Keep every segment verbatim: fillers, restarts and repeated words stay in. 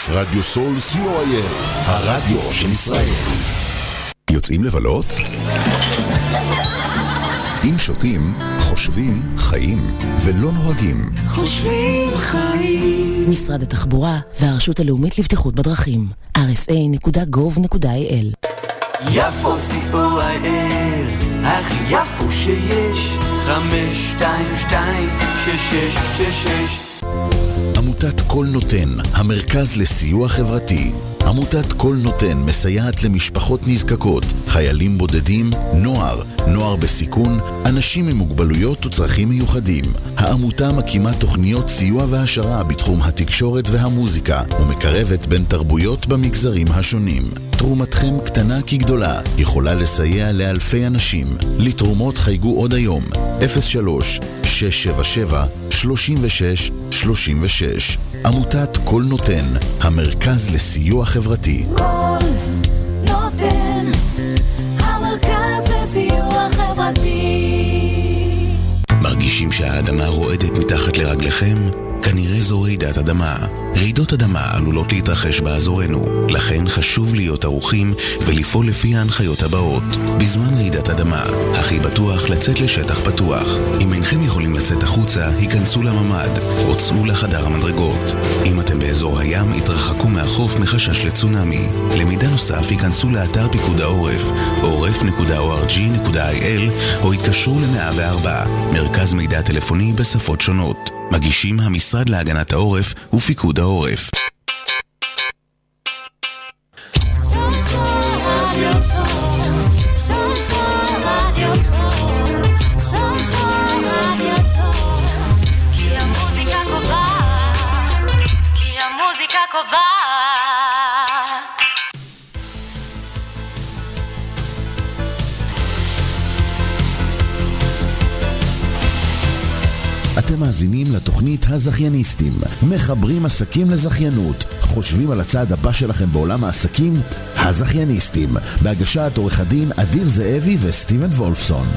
רדיו סול סי או איי אל, הרדיו של ישראל. יוצאים לבלות? אם שותים, חושבים, חיים, ולא נוהגים. חושבים, חיים. משרד התחבורה והרשות הלאומית לבטיחות בדרכים. אר אס איי נקודה גוב נקודה איי אל. יפו סי או איי אל, הכי יפו שיש. חמש, שתיים, שתיים, שש, שש, שש, שש. עמותת כל נותן, המרכז לסיוע חברתי. עמותת כל נותן מסייעת למשפחות נזקקות, חיילים בודדים, נוער, נוער בסיכון, אנשים עם מוגבלויות וצרכים מיוחדים. העמותה מקימה תוכניות סיוע והשרה בתחום התקשורת והמוזיקה, ומקרבת בין תרבויות במגזרים השונים. תרומתכם קטנה כגדולה, יכולה לסייע לאלפי אנשים. לתרומות חייגו עוד היום, אפס שלוש, שש שבע שבע, שלוש שש, שלוש שש. עמותת כל נותן, המרכז לסיוע חברתי. כל נותן, המרכז לסיוע חברתי. מרגישים שהאדמה רועדת מתחת לרגליכם? כנראה זו רעידת אדמה. רעידות אדמה עלולות להתרחש באזורנו, לכן חשוב להיות ערוכים ולפעול לפי ההנחיות הבאות. בזמן רעידת אדמה, הכי בטוח לצאת לשטח פתוח. אם אינכם יכולים לצאת החוצה, היכנסו לממד או צאו לחדר המדרגות. אם אתם באזור הים, התרחקו מהחוף מחשש לצונמי. למידע נוסף, היכנסו לאתר פיקוד העורף, עורף נקודה או אר ג'י נקודה איי אל, או התקשרו ל-מאה וארבע, מרכז מידע טלפוני בשפות שונות. מגישים המשרד להגנת העורף ופיקוד העורף. אתם מאזינים לתוכנית הזכייניסטים, מחברים עסקים לזכיינות. חושבים על הצעד הבא שלכם בעולם העסקים? הזכייניסטים, בהגשת עורך הדין אדיר זאבי וסטיבן וולפסון.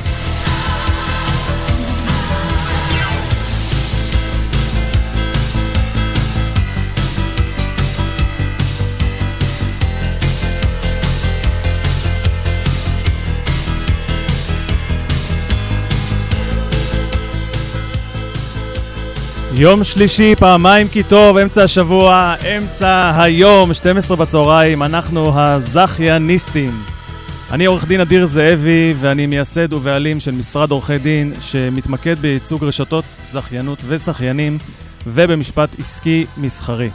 יום שלישי, פעמיים כי טוב, אמצע השבוע, אמצע היום, שתים עשרה בצהריים, אנחנו הזכייניסטים. אני עורך דין אדיר זאבי, ואני מייסד ובעלים של משרד עורכי דין, שמתמקד בייצוג רשתות זכיינות וזכיינים, ובמשפט עסקי מסחרי.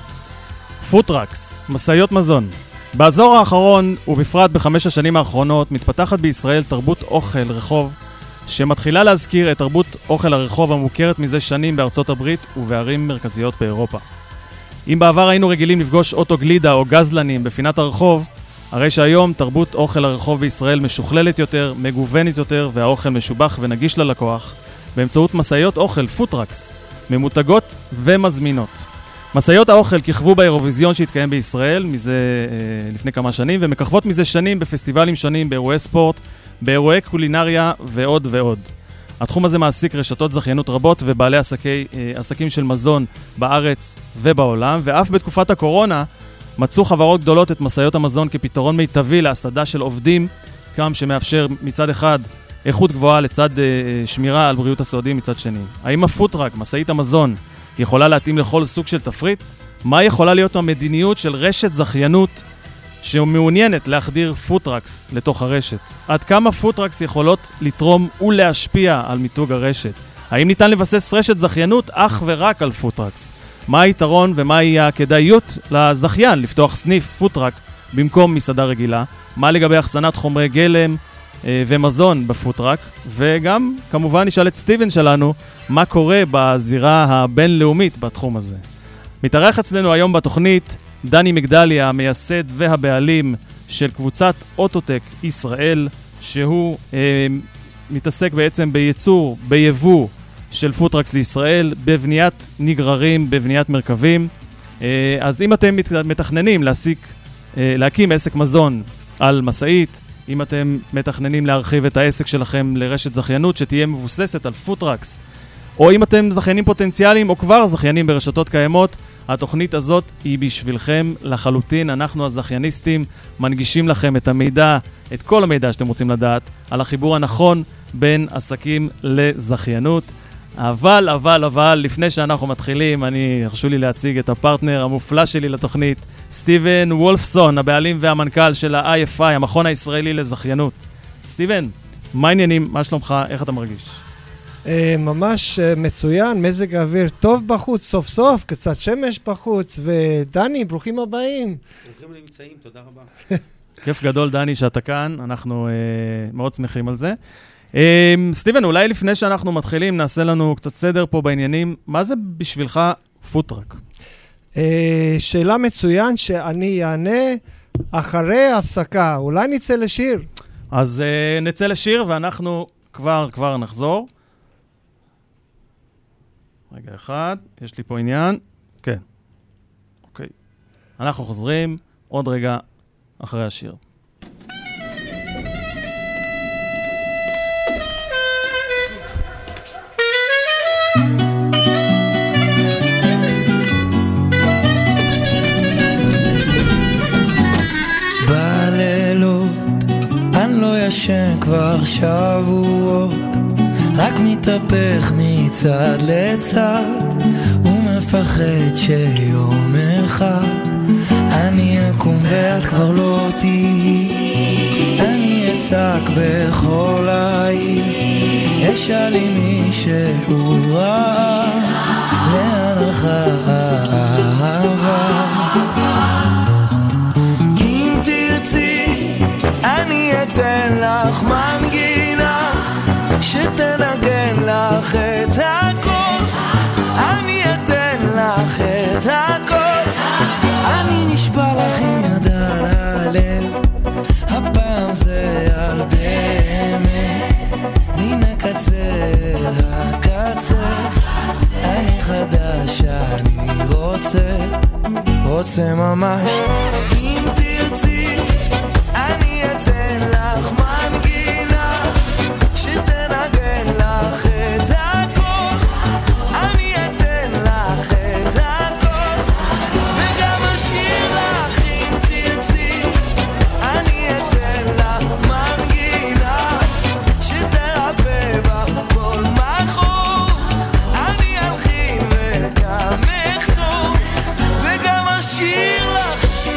פוטרקס, מסעיות מזון. באזור האחרון, ובפרט בחמש השנים האחרונות, מתפתחת בישראל תרבות אוכל רחוב, שמתחילה להזכיר את תרבות אוכל הרחוב המוכרת מזה שנים בארצות הברית ובערים מרכזיות באירופה. אם בעבר היינו רגילים לפגוש אוטו גלידה או גזלנים בפינת הרחוב, הרי שהיום תרבות אוכל הרחוב בישראל משוכללת יותר, מגוונת יותר, והאוכל משובח ונגיש ללקוח באמצעות מסעיות אוכל פוטרקס, ממותגות ומזמינות. מסעיות האוכל כיכבו באירוויזיון שהתקיים בישראל מזה אה, לפני כמה שנים, ומככבות מזה שנים בפסטיבלים שונים, באירועי ספורט, באירועי קולינריה ועוד ועוד. התחום הזה מעסיק רשתות זכיינות רבות ובעלי עסקי, עסקים של מזון בארץ ובעולם, ואף בתקופת הקורונה מצאו חברות גדולות את מסעיות המזון כפתרון מיטבי להסעדה של עובדים, גם שמאפשר מצד אחד איכות גבוהה לצד שמירה על בריאות הסעודים מצד שני. האם הפוטרק, מסעית המזון, יכולה להתאים לכל סוג של תפריט? מה יכולה להיות המדיניות של רשת זכיינות שמעוניינת להחדיר פוטרקס לתוך הרשת? עד כמה פוטרקס יכולות לתרום ולהשפיע על מיתוג הרשת? האם ניתן לבסס רשת זכיינות אך ורק על פוטרקס? מה היתרון ומהי הכדאיות לזכיין לפתוח סניף פוטרק במקום מסעדה רגילה? מה לגבי החסנת חומרי גלם אה, ומזון בפוטרק? וגם כמובן נשאל את סטיבן שלנו מה קורה בזירה הבינלאומית בתחום הזה. מתארח אצלנו היום בתוכנית דני מגדליה, המייסד והבעלים של קבוצת אוטוטק ישראל, שהוא אה, מתעסק בעצם בייצור, ביבוא של פוטרקס לישראל, בבניית נגררים, בבניית מרכבים. אה, אז אם אתם מתכננים להסיק, אה, להקים עסק מזון על מסעית, אם אתם מתכננים להרחיב את העסק שלכם לרשת זכיינות שתהיה מבוססת על פוטרקס, או אם אתם זכיינים פוטנציאליים או כבר זכיינים ברשתות קיימות, התוכנית הזאת היא בשבילכם לחלוטין. אנחנו הזכייניסטים מנגישים לכם את המידע, את כל המידע שאתם רוצים לדעת, על החיבור הנכון בין עסקים לזכיינות. אבל, אבל, אבל, לפני שאנחנו מתחילים, אני, הרשו לי להציג את הפרטנר המופלא שלי לתוכנית, סטיבן וולפסון, הבעלים והמנכ"ל של ה-איי אף איי, המכון הישראלי לזכיינות. סטיבן, מה העניינים? מה שלומך? איך אתה מרגיש? ממש מצוין, מזג האוויר טוב בחוץ, סוף סוף, קצת שמש בחוץ, ודני, ברוכים הבאים. ברוכים נמצאים, תודה רבה. כיף גדול, דני, שאתה כאן, אנחנו uh, מאוד שמחים על זה. Uh, סטיבן, אולי לפני שאנחנו מתחילים, נעשה לנו קצת סדר פה בעניינים. מה זה בשבילך פוטראק? Uh, שאלה מצוין שאני אענה אחרי ההפסקה. אולי נצא לשיר? אז uh, נצא לשיר ואנחנו כבר, כבר נחזור. רגע אחד, יש לי פה עניין. כן. אוקיי. אנחנו חוזרים עוד רגע אחרי השיר. בלילות אני לא ישן כבר שבועות, רק מתהפך מצד לצד ומפחד שיום אחד אני אקום ואת כבר לא תהי. אני אצעק בכל העיר, אשאל לי מישהו רע, לאן הלכה האהבה. אם תרצי אני אתן לך מנגינה שתנגן לך את הכל, אני אתן לך את הכל. אני נשבע לך עם יד על הלב, הפעם זה על באמת, מן הקצה לקצה. אני חדש, אני רוצה, רוצה ממש. אם תרצי אני אתן לך מנגינה שתנגן לך את הכל, אני אתן לך את הכל, וגם אשיר לך אם תרצי. אני אתן לך מנגינה שתרפא בך כל מחור, אני אלחין וגם אכתוב, וגם אשיר לך שיר.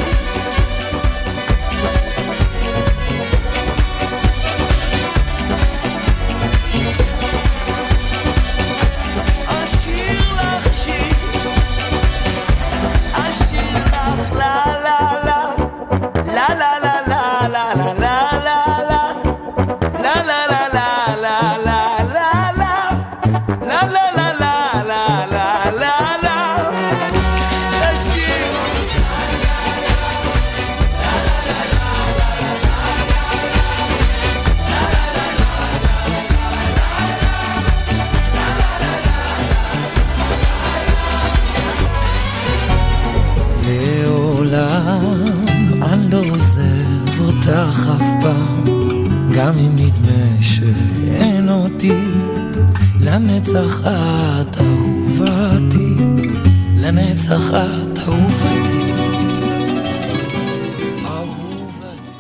גם אם נדמה שאין אותי, לנצח את אהובתי, לנצח את אהובתי, אהובתי.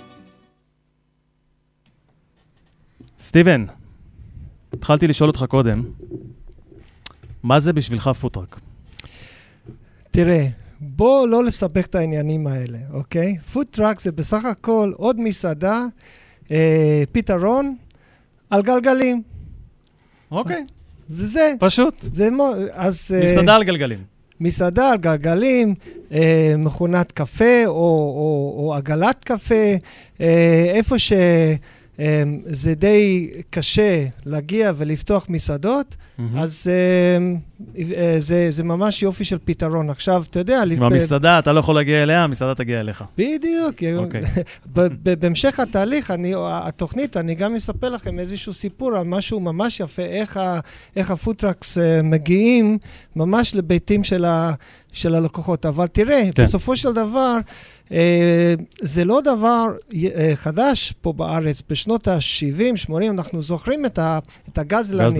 סטיבן, התחלתי לשאול אותך קודם, מה זה בשבילך פוטראק? תראה, בוא לא לסבך את העניינים האלה, אוקיי? פוטראק זה בסך הכל עוד מסעדה, אה, פתרון על גלגלים. אוקיי. זה זה. פשוט. זה מו, אז... מסעדה אה, על גלגלים. מסעדה על גלגלים, אה, מכונת קפה או, או, או עגלת קפה, אה, איפה ש... זה די קשה להגיע ולפתוח מסעדות, אז זה ממש יופי של פתרון. עכשיו, אתה יודע... עם המסעדה, אתה לא יכול להגיע אליה, המסעדה תגיע אליך. בדיוק. בהמשך התהליך, התוכנית, אני גם אספר לכם איזשהו סיפור על משהו ממש יפה, איך הפוטראקס מגיעים ממש לביתים של הלקוחות. אבל תראה, בסופו של דבר, זה לא דבר חדש פה בארץ. בשנות ה-שבעים, שמונים, אנחנו זוכרים את הגזלנים.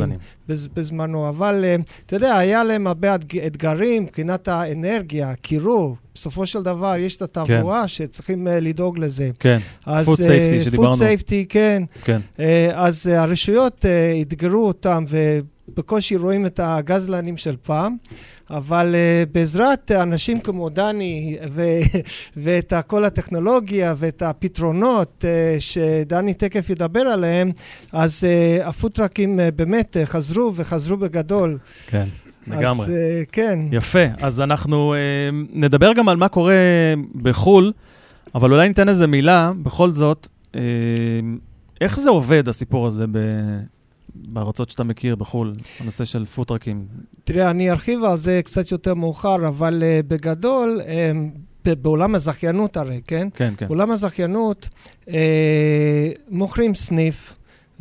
בזמנו, אבל אתה יודע, היה להם הרבה אתגרים, מבחינת האנרגיה, קירור, בסופו של דבר יש את התעבורה כן. שצריכים לדאוג לזה. כן, food safety שדיברנו. food safety, כן. כן. אז הרשויות התגרו אותם, ובקושי רואים את הגזלנים של פעם, אבל uh, בעזרת אנשים כמו דני ו- ואת כל הטכנולוגיה ואת הפתרונות uh, שדני תקף ידבר עליהם, אז uh, הפוטרקים uh, באמת uh, חזרו וחזרו בגדול. כן, לגמרי. אז uh, כן. יפה, אז אנחנו uh, נדבר גם על מה קורה בחול, אבל אולי ניתן איזה מילה, בכל זאת, uh, איך זה עובד הסיפור הזה ב... בארצות שאתה מכיר בחול, הנושא של פוטרקים? תראה, אני ארחיב על זה קצת יותר מאוחר, אבל uh, בגדול, um, בעולם הזכיינות הרי, כן? כן, כן. בעולם הזכיינות uh, מוכרים סניף,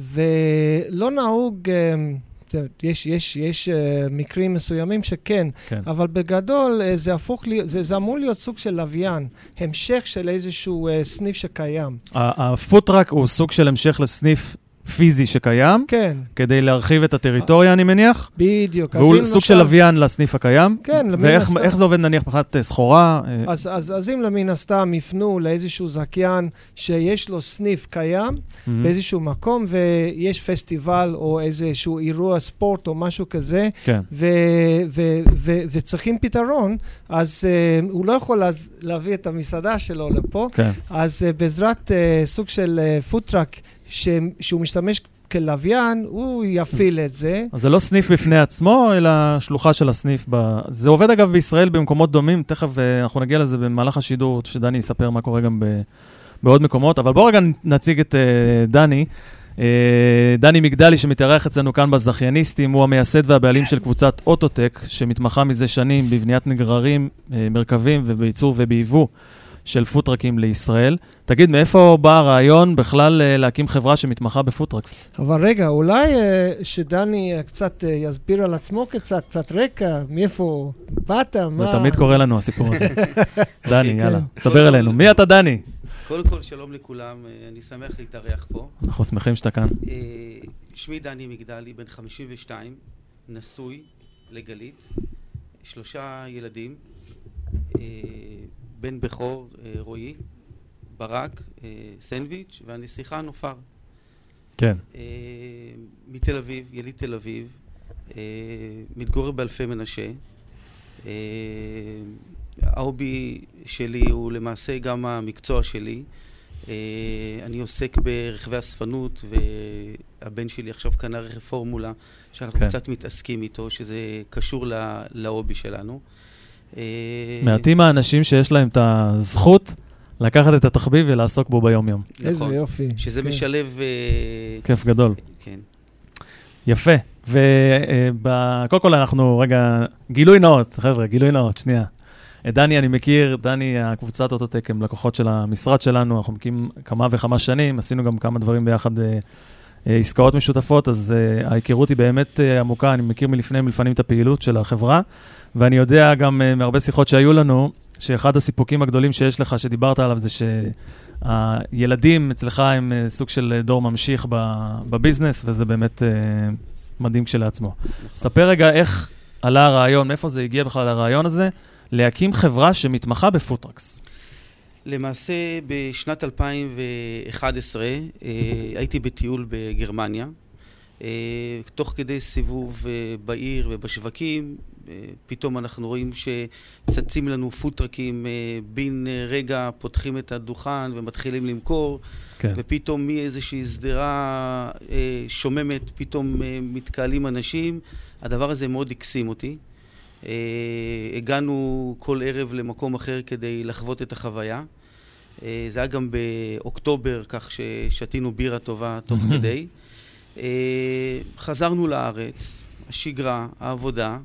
ולא נהוג, uh, יש, יש, יש uh, מקרים מסוימים שכן, כן. אבל בגדול uh, זה הפוך, לי, זה, זה אמור להיות סוג של לוויין, המשך של איזשהו uh, סניף שקיים. הפוטרק הוא סוג של המשך לסניף פיזי שקיים, כן. כדי להרחיב את הטריטוריה, אני מניח. בדיוק. והוא סוג של לוויין לסניף הקיים. כן, ואיך זה עובד, נניח, מבחינת סחורה? אז, אז, אז אם למין הסתם יפנו לאיזשהו זכיין שיש לו סניף קיים, mm-hmm. באיזשהו מקום, ויש פסטיבל או איזשהו אירוע ספורט או משהו כזה, כן. ו, ו, ו, וצריכים פתרון, אז uh, הוא לא יכול אז להביא את המסעדה שלו לפה, כן. אז uh, בעזרת uh, סוג של uh, פוטרק, ש... שהוא משתמש כלוויין, הוא יפעיל את זה. אז זה לא סניף בפני עצמו, אלא שלוחה של הסניף. ב... זה עובד אגב בישראל במקומות דומים, תכף אנחנו נגיע לזה במהלך השידור, שדני יספר מה קורה גם ב... בעוד מקומות, אבל בואו רגע נציג את uh, דני. Uh, דני מגדלי שמתארח אצלנו כאן בזכייניסטים, הוא המייסד והבעלים של קבוצת אוטוטק, שמתמחה מזה שנים בבניית נגררים, uh, מרכבים ובייצור ובייבוא. של פוטרקים לישראל. תגיד, מאיפה בא הרעיון בכלל להקים חברה שמתמחה בפוטרקס? אבל רגע, אולי שדני קצת יסביר על עצמו קצת, קצת רקע, מאיפה באת, מה... זה תמיד קורה לנו הסיפור הזה. דני, יאללה, תדבר אלינו. מי אתה, דני? קודם כל, שלום לכולם, אני שמח להתארח פה. אנחנו שמחים שאתה כאן. שמי דני מגדלי, בן חמישים ושתיים, נשוי לגלית, שלושה ילדים, בן בכור, רועי, ברק, סנדוויץ', והנסיכה נופר. כן. מתל אביב, יליד תל אביב, מתגורר באלפי מנשה. ההובי שלי הוא למעשה גם המקצוע שלי. אני עוסק ברכבי הספנות, והבן שלי עכשיו קנה רכב פורמולה, שאנחנו כן. קצת מתעסקים איתו, שזה קשור להובי שלנו. מעטים האנשים שיש להם את הזכות לקחת את התחביב ולעסוק בו ביום יום. איזה יופי. שזה משלב... כיף גדול. כן. יפה. וקודם כל אנחנו, רגע, גילוי נאות, חבר'ה, גילוי נאות, שנייה. דני אני מכיר, דני, הקבוצת אוטוטק הם לקוחות של המשרד שלנו, אנחנו מקים כמה וכמה שנים, עשינו גם כמה דברים ביחד, עסקאות משותפות, אז ההיכרות היא באמת עמוקה, אני מכיר מלפני מלפנים את הפעילות של החברה, ואני יודע גם מהרבה שיחות שהיו לנו, שאחד הסיפוקים הגדולים שיש לך, שדיברת עליו, זה שהילדים אצלך הם סוג של דור ממשיך בביזנס, וזה באמת מדהים כשלעצמו. ספר רגע איך עלה הרעיון, מאיפה זה הגיע בכלל הרעיון הזה, להקים חברה שמתמחה בפוטרקס. למעשה, בשנת אלפיים ואחת עשרה הייתי בטיול בגרמניה, תוך כדי סיבוב בעיר ובשווקים, פתאום אנחנו רואים שצצים לנו פוטרקים, בין רגע פותחים את הדוכן ומתחילים למכור, כן. ופתאום מאיזושהי סדרה שוממת, פתאום מתקהלים אנשים. הדבר הזה מאוד הקסים אותי. הגענו כל ערב למקום אחר כדי לחוות את החוויה. זה היה גם באוקטובר, כך ששתינו בירה טובה תוך כדי. חזרנו לארץ, השגרה, העבודה.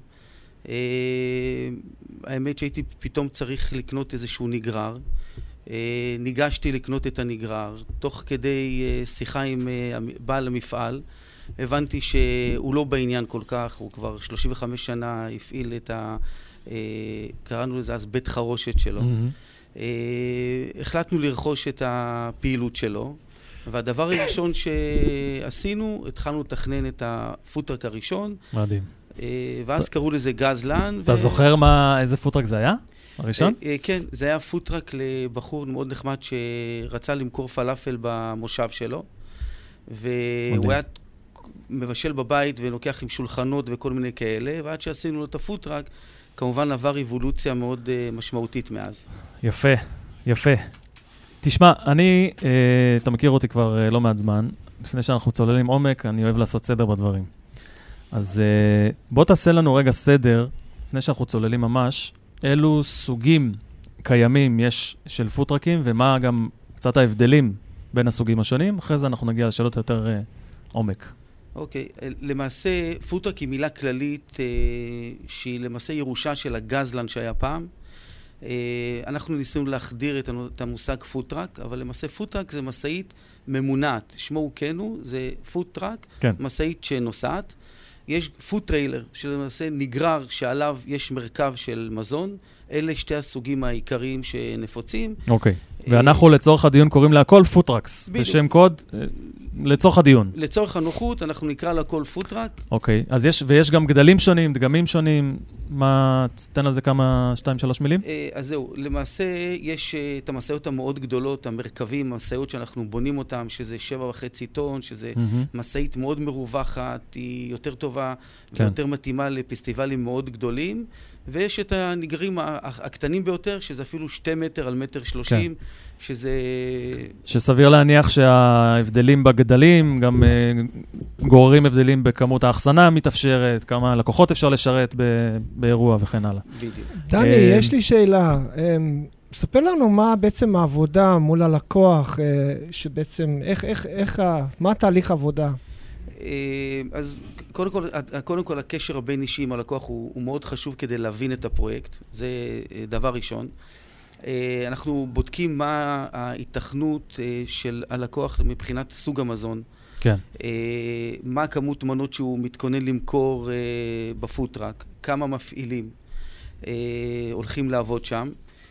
האמת שהייתי פתאום צריך לקנות איזשהו נגרר. ניגשתי לקנות את הנגרר, תוך כדי שיחה עם בעל המפעל. הבנתי שהוא לא בעניין כל כך, הוא כבר שלושים וחמש שנה הפעיל את ה... קראנו לזה אז בית חרושת שלו. Mm-hmm. החלטנו לרכוש את הפעילות שלו, והדבר הראשון שעשינו, התחלנו לתכנן את הפוטרק הראשון. מדהים. ואז קראו לזה גזלן. אתה זוכר איזה פוטרק זה היה? הראשון? כן, זה היה פוטרק לבחור מאוד נחמד שרצה למכור פלאפל במושב שלו. והוא היה מבשל בבית ולוקח עם שולחנות וכל מיני כאלה, ועד שעשינו לו את הפוטרק, כמובן עבר אבולוציה מאוד uh, משמעותית מאז. יפה, יפה. תשמע, אני, uh, אתה מכיר אותי כבר uh, לא מעט זמן, לפני שאנחנו צוללים עומק, אני אוהב לעשות סדר בדברים. אז uh, בוא תעשה לנו רגע סדר, לפני שאנחנו צוללים ממש, אילו סוגים קיימים יש של פוטרקים, ומה גם קצת ההבדלים בין הסוגים השונים, אחרי זה אנחנו נגיע לשאלות יותר uh, עומק. אוקיי, okay. למעשה פוטרק היא מילה כללית אה, שהיא למעשה ירושה של הגזלן שהיה פעם. אה, אנחנו ניסינו להחדיר את, את המושג פוטרק, אבל למעשה פוטרק זה מסעית ממונעת. שמו הוא כן הוא, זה פוטרק, כן. מסעית שנוסעת. יש פוט טריילר שלמעשה נגרר שעליו יש מרכב של מזון. אלה שתי הסוגים העיקריים שנפוצים. אוקיי. Okay. ואנחנו לצורך הדיון קוראים להכל פוטרקס, בשם קוד, לצורך הדיון. לצורך הנוחות, אנחנו נקרא להכל פוטרק. אוקיי, אז יש, ויש גם גדלים שונים, דגמים שונים, מה, תן על זה כמה, שתיים, שלוש מילים? אז זהו, למעשה יש את המסעיות המאוד גדולות, המרכבים, המסעיות שאנחנו בונים אותם, שזה שבע וחצי טון, שזה מסעית מאוד מרווחת, היא יותר טובה, ויותר מתאימה לפסטיבלים מאוד גדולים. ויש את הנגרים הקטנים ביותר, שזה אפילו שתי מטר על מטר שלושים, כן. שזה... שסביר להניח שההבדלים בגדלים, גם uh, גוררים הבדלים בכמות האחסנה מתאפשרת, כמה לקוחות אפשר לשרת ב- באירוע וכן הלאה. בדיוק. דני, uh, יש לי שאלה. Um, ספר לנו מה בעצם העבודה מול הלקוח, uh, שבעצם, איך, איך, איך, ה- מה התהליך העבודה? אז קודם כל, קודם כל הקשר הבין אישי עם הלקוח הוא, הוא מאוד חשוב כדי להבין את הפרויקט. זה דבר ראשון. אנחנו בודקים מה ההיתכנות של הלקוח מבחינת סוג המזון. כן. מה הכמות מנות שהוא מתכונן למכור בפוטרק, כמה מפעילים הולכים לעבוד שם.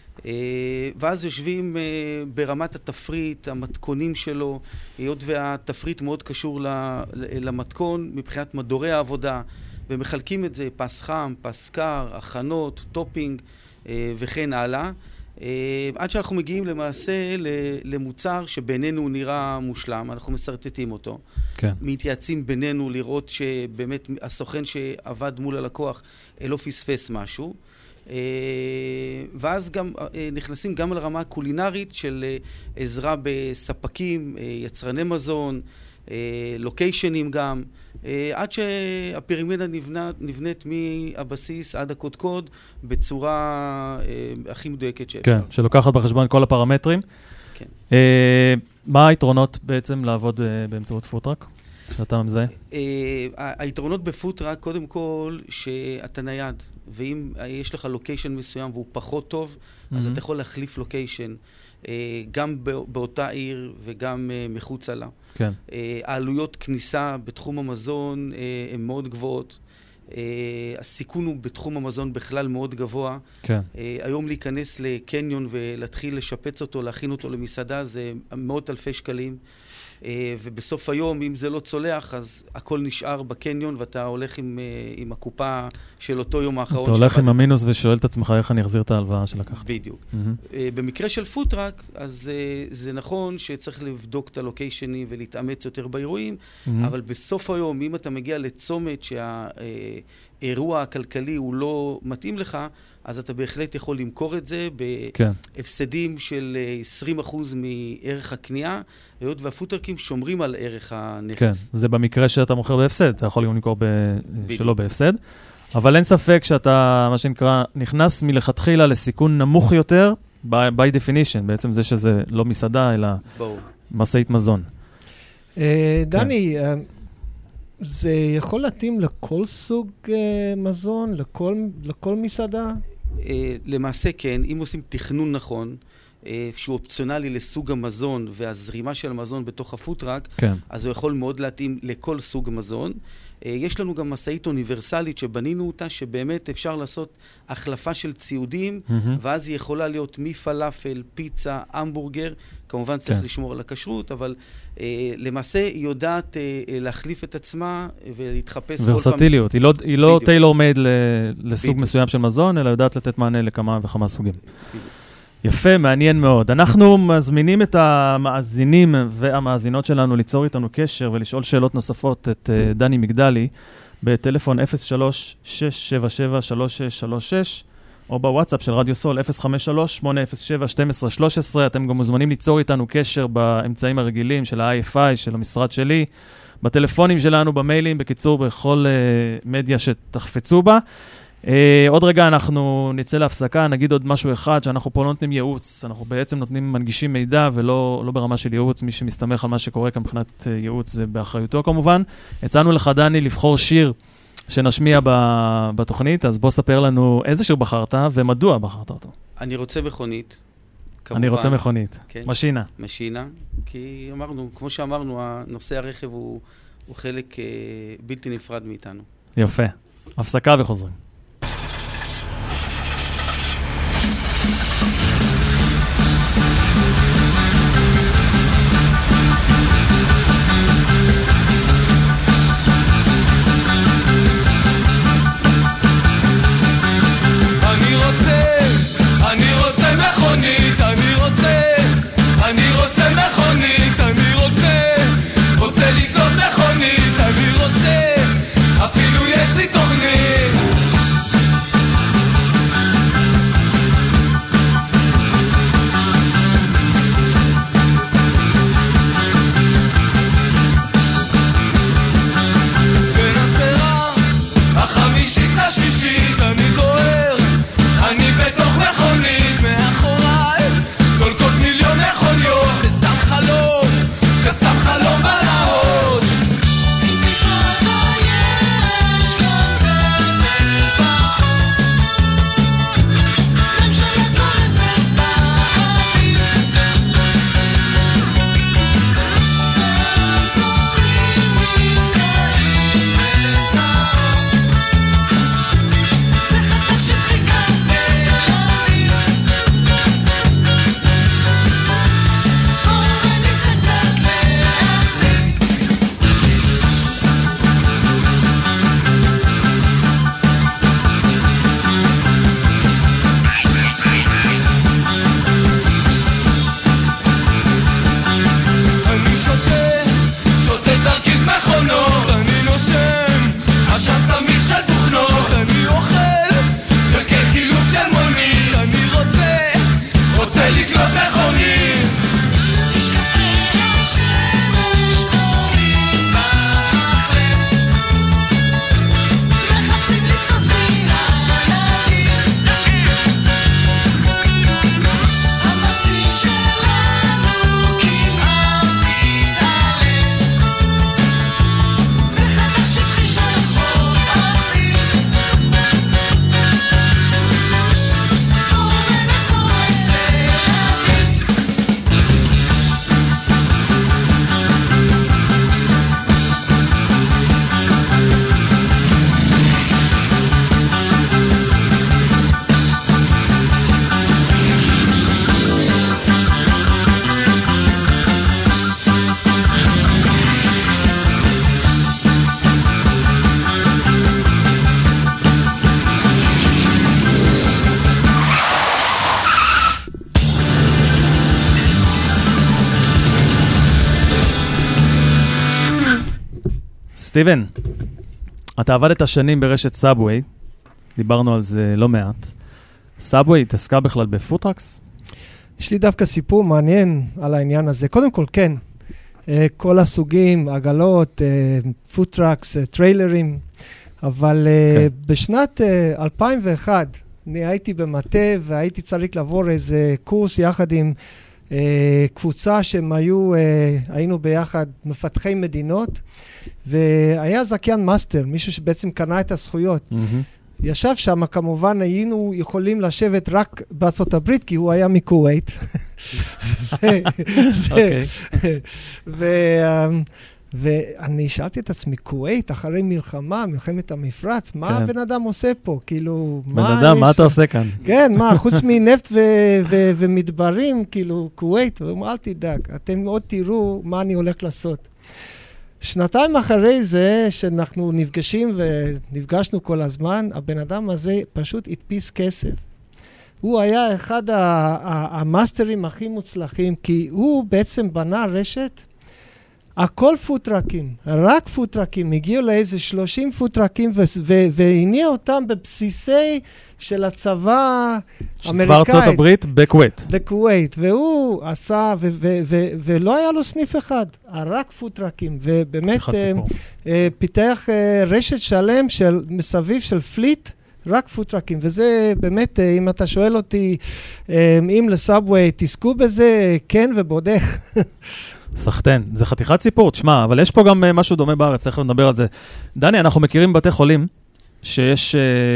ואז יושבים ברמת התפריט, המתכונים שלו, היות והתפריט מאוד קשור למתכון מבחינת מדורי העבודה, ומחלקים את זה פס חם, פס קר, הכנות, טופינג וכן הלאה, עד שאנחנו מגיעים למעשה למוצר שבינינו נראה מושלם, אנחנו מסרטטים אותו. כן. מתייעצים בינינו לראות שבאמת הסוכן שעבד מול הלקוח לא פספס משהו. ואז גם נכנסים גם לרמה הקולינרית של עזרה בספקים, יצרני מזון, לוקיישנים גם, עד שהפירמידה נבנית, נבנית מהבסיס עד הקודקוד בצורה הכי מדויקת שאפשר. כן, שלוקחת בחשבון כל הפרמטרים. כן. מה היתרונות בעצם לעבוד באמצעות פוטרק? שאתה מזהה? היתרונות בפוטרק, קודם כל, שאתה נייד, ואם יש לך לוקיישן מסוים והוא פחות טוב, אז אתה יכול להחליף לוקיישן, גם באותה עיר וגם מחוצה לה. כן. העלויות כניסה בתחום המזון הן מאוד גבוהות. הסיכון הוא בתחום המזון בכלל מאוד גבוה. כן. היום להיכנס לקניון ולהתחיל לשפץ אותו, להכין אותו למסעדה, זה מאות אלפי שקלים. ובסוף היום, אם זה לא צולח, אז הכל נשאר בקניון, ואתה הולך עם, עם הקופה של אותו יום האחרון. אתה הולך עם המינוס ושואל את עצמך איך אני אחזיר את ההלוואה שלקחת. בדיוק. Mm-hmm. במקרה של פוטרק, אז זה נכון שצריך לבדוק את הלוקיישנים ולהתאמץ יותר באירועים, mm-hmm. אבל בסוף היום, אם אתה מגיע לצומת שהאירוע הכלכלי הוא לא מתאים לך, אז אתה בהחלט יכול למכור את זה בהפסדים של עשרים אחוז מערך הקנייה, היות והפוטרקים שומרים על ערך הנכס. כן, זה במקרה שאתה מוכר בהפסד, אתה יכול גם למכור ב... שלא בהפסד, אבל אין ספק שאתה, מה שנקרא, נכנס מלכתחילה לסיכון נמוך יותר, by definition, בעצם זה שזה לא מסעדה, אלא מסעית מזון. דני, זה יכול להתאים לכל סוג מזון, לכל, לכל מסעדה? למעשה כן, אם עושים תכנון נכון, שהוא אופציונלי לסוג המזון והזרימה של המזון בתוך הפוטרק, כן. אז הוא יכול מאוד להתאים לכל סוג מזון. יש לנו גם מסעית אוניברסלית שבנינו אותה, שבאמת אפשר לעשות החלפה של ציודים, mm-hmm. ואז היא יכולה להיות מפלאפל, פיצה, המבורגר, כמובן צריך כן. לשמור על הכשרות, אבל אה, למעשה היא יודעת אה, להחליף את עצמה ולהתחפש ורסטיליות, היא לא, היא לא טיילור מייד לסוג בדיוק. מסוים של מזון, אלא יודעת לתת מענה לכמה וכמה סוגים. בדיוק. יפה, מעניין מאוד. אנחנו מזמינים את המאזינים והמאזינות שלנו ליצור איתנו קשר ולשאול שאלות נוספות את uh, דני מגדלי בטלפון אפס שלוש שש שבע שבע שלוש שש שלוש שש או בוואטסאפ של רדיו סול אפס חמש שלוש שמונה אפס שבע שתים עשרה שלוש עשרה. אתם גם מוזמנים ליצור איתנו קשר באמצעים הרגילים של ה-איי אף איי, של המשרד שלי, בטלפונים שלנו, במיילים, בקיצור, בכל uh, מדיה שתחפצו בה. Uh, עוד רגע אנחנו נצא להפסקה, נגיד עוד משהו אחד, שאנחנו פה לא נותנים ייעוץ, אנחנו בעצם נותנים מנגישים מידע ולא לא ברמה של ייעוץ, מי שמסתמך על מה שקורה כאן מבחינת uh, ייעוץ זה באחריותו כמובן. הצענו לך דני לבחור שיר שנשמיע ב- בתוכנית, אז בוא ספר לנו איזה שיר בחרת ומדוע בחרת אותו. אני רוצה מכונית. כמובן. אני רוצה מכונית. כן. משינה. משינה, כי אמרנו, כמו שאמרנו, נושא הרכב הוא, הוא חלק uh, בלתי נפרד מאיתנו. יפה. הפסקה וחוזרים. אפילו יש לי תוכנית בין הסדרה החמישית לשישית אני דוהר, אני בתוך מכונית מאחוריי דולקות מיליון מכוניות, זה סתם חלום, זה סתם חלום בלהות סטיבן, אתה עבדת שנים ברשת סאבווי, דיברנו על זה לא מעט. סאבווי התעסקה בכלל בפוטרקס? יש לי דווקא סיפור מעניין על העניין הזה. קודם כל, כן, כל הסוגים, עגלות, פוטרקס, טריילרים, אבל כן. בשנת אלפיים ואחת אני הייתי במטה והייתי צריך לעבור איזה קורס יחד עם Uh, קבוצה שהם היו, uh, היינו ביחד מפתחי מדינות, והיה זכיין מאסטר, מישהו שבעצם קנה את הזכויות. Mm-hmm. ישב שם, כמובן היינו יכולים לשבת רק בארצות הברית, כי הוא היה מכווית. אוקיי. ואני שאלתי את עצמי, כווית, אחרי מלחמה, מלחמת המפרץ, מה הבן אדם עושה פה? כאילו, בן אדם, מה אתה עושה כאן? כן, מה, חוץ מנפט ומדברים, כאילו, כווית, ואומר, אל תדאג, אתם עוד תראו מה אני הולך לעשות. שנתיים אחרי זה, שאנחנו נפגשים ונפגשנו כל הזמן, הבן אדם הזה פשוט הדפיס כסף. הוא היה אחד המאסטרים הכי מוצלחים, כי הוא בעצם בנה רשת, הכל פוטרקים, רק פוטרקים, הגיעו לאיזה שלושים פוטרקים והניע אותם בבסיסי של הצבא האמריקאית. צבא ארצות הברית בכווית. בכווית, והוא עשה, ולא היה לו סניף אחד, רק פוטרקים, ובאמת פיתח רשת שלם מסביב של פליט, רק פוטרקים, וזה באמת, אם אתה שואל אותי, אם לסאבווי תעסקו בזה, כן ובודך. סחטן, זה חתיכת סיפור, תשמע, אבל יש פה גם משהו דומה בארץ, צריך לדבר על זה. דני, אנחנו מכירים בתי חולים שיש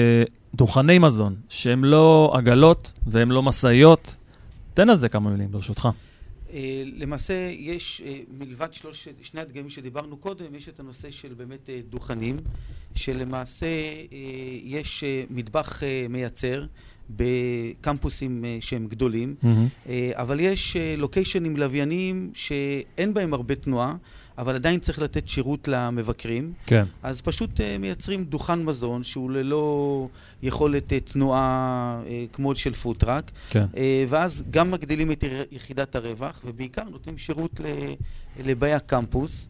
דוכני מזון, שהם לא עגלות והם לא מסעיות. תן על זה כמה מילים, ברשותך. למעשה, יש, מלבד שלוש, שני הדגמים שדיברנו קודם, יש את הנושא של באמת דוכנים, שלמעשה יש מטבח מייצר, בקמפוסים שהם גדולים, mm-hmm. אבל יש לוקיישנים לווייניים שאין בהם הרבה תנועה, אבל עדיין צריך לתת שירות למבקרים. כן. אז פשוט מייצרים דוכן מזון שהוא ללא יכולת תנועה כמו של פוטראק, כן. ואז גם מגדילים את יחידת הרווח, ובעיקר נותנים שירות לבאי הקמפוס.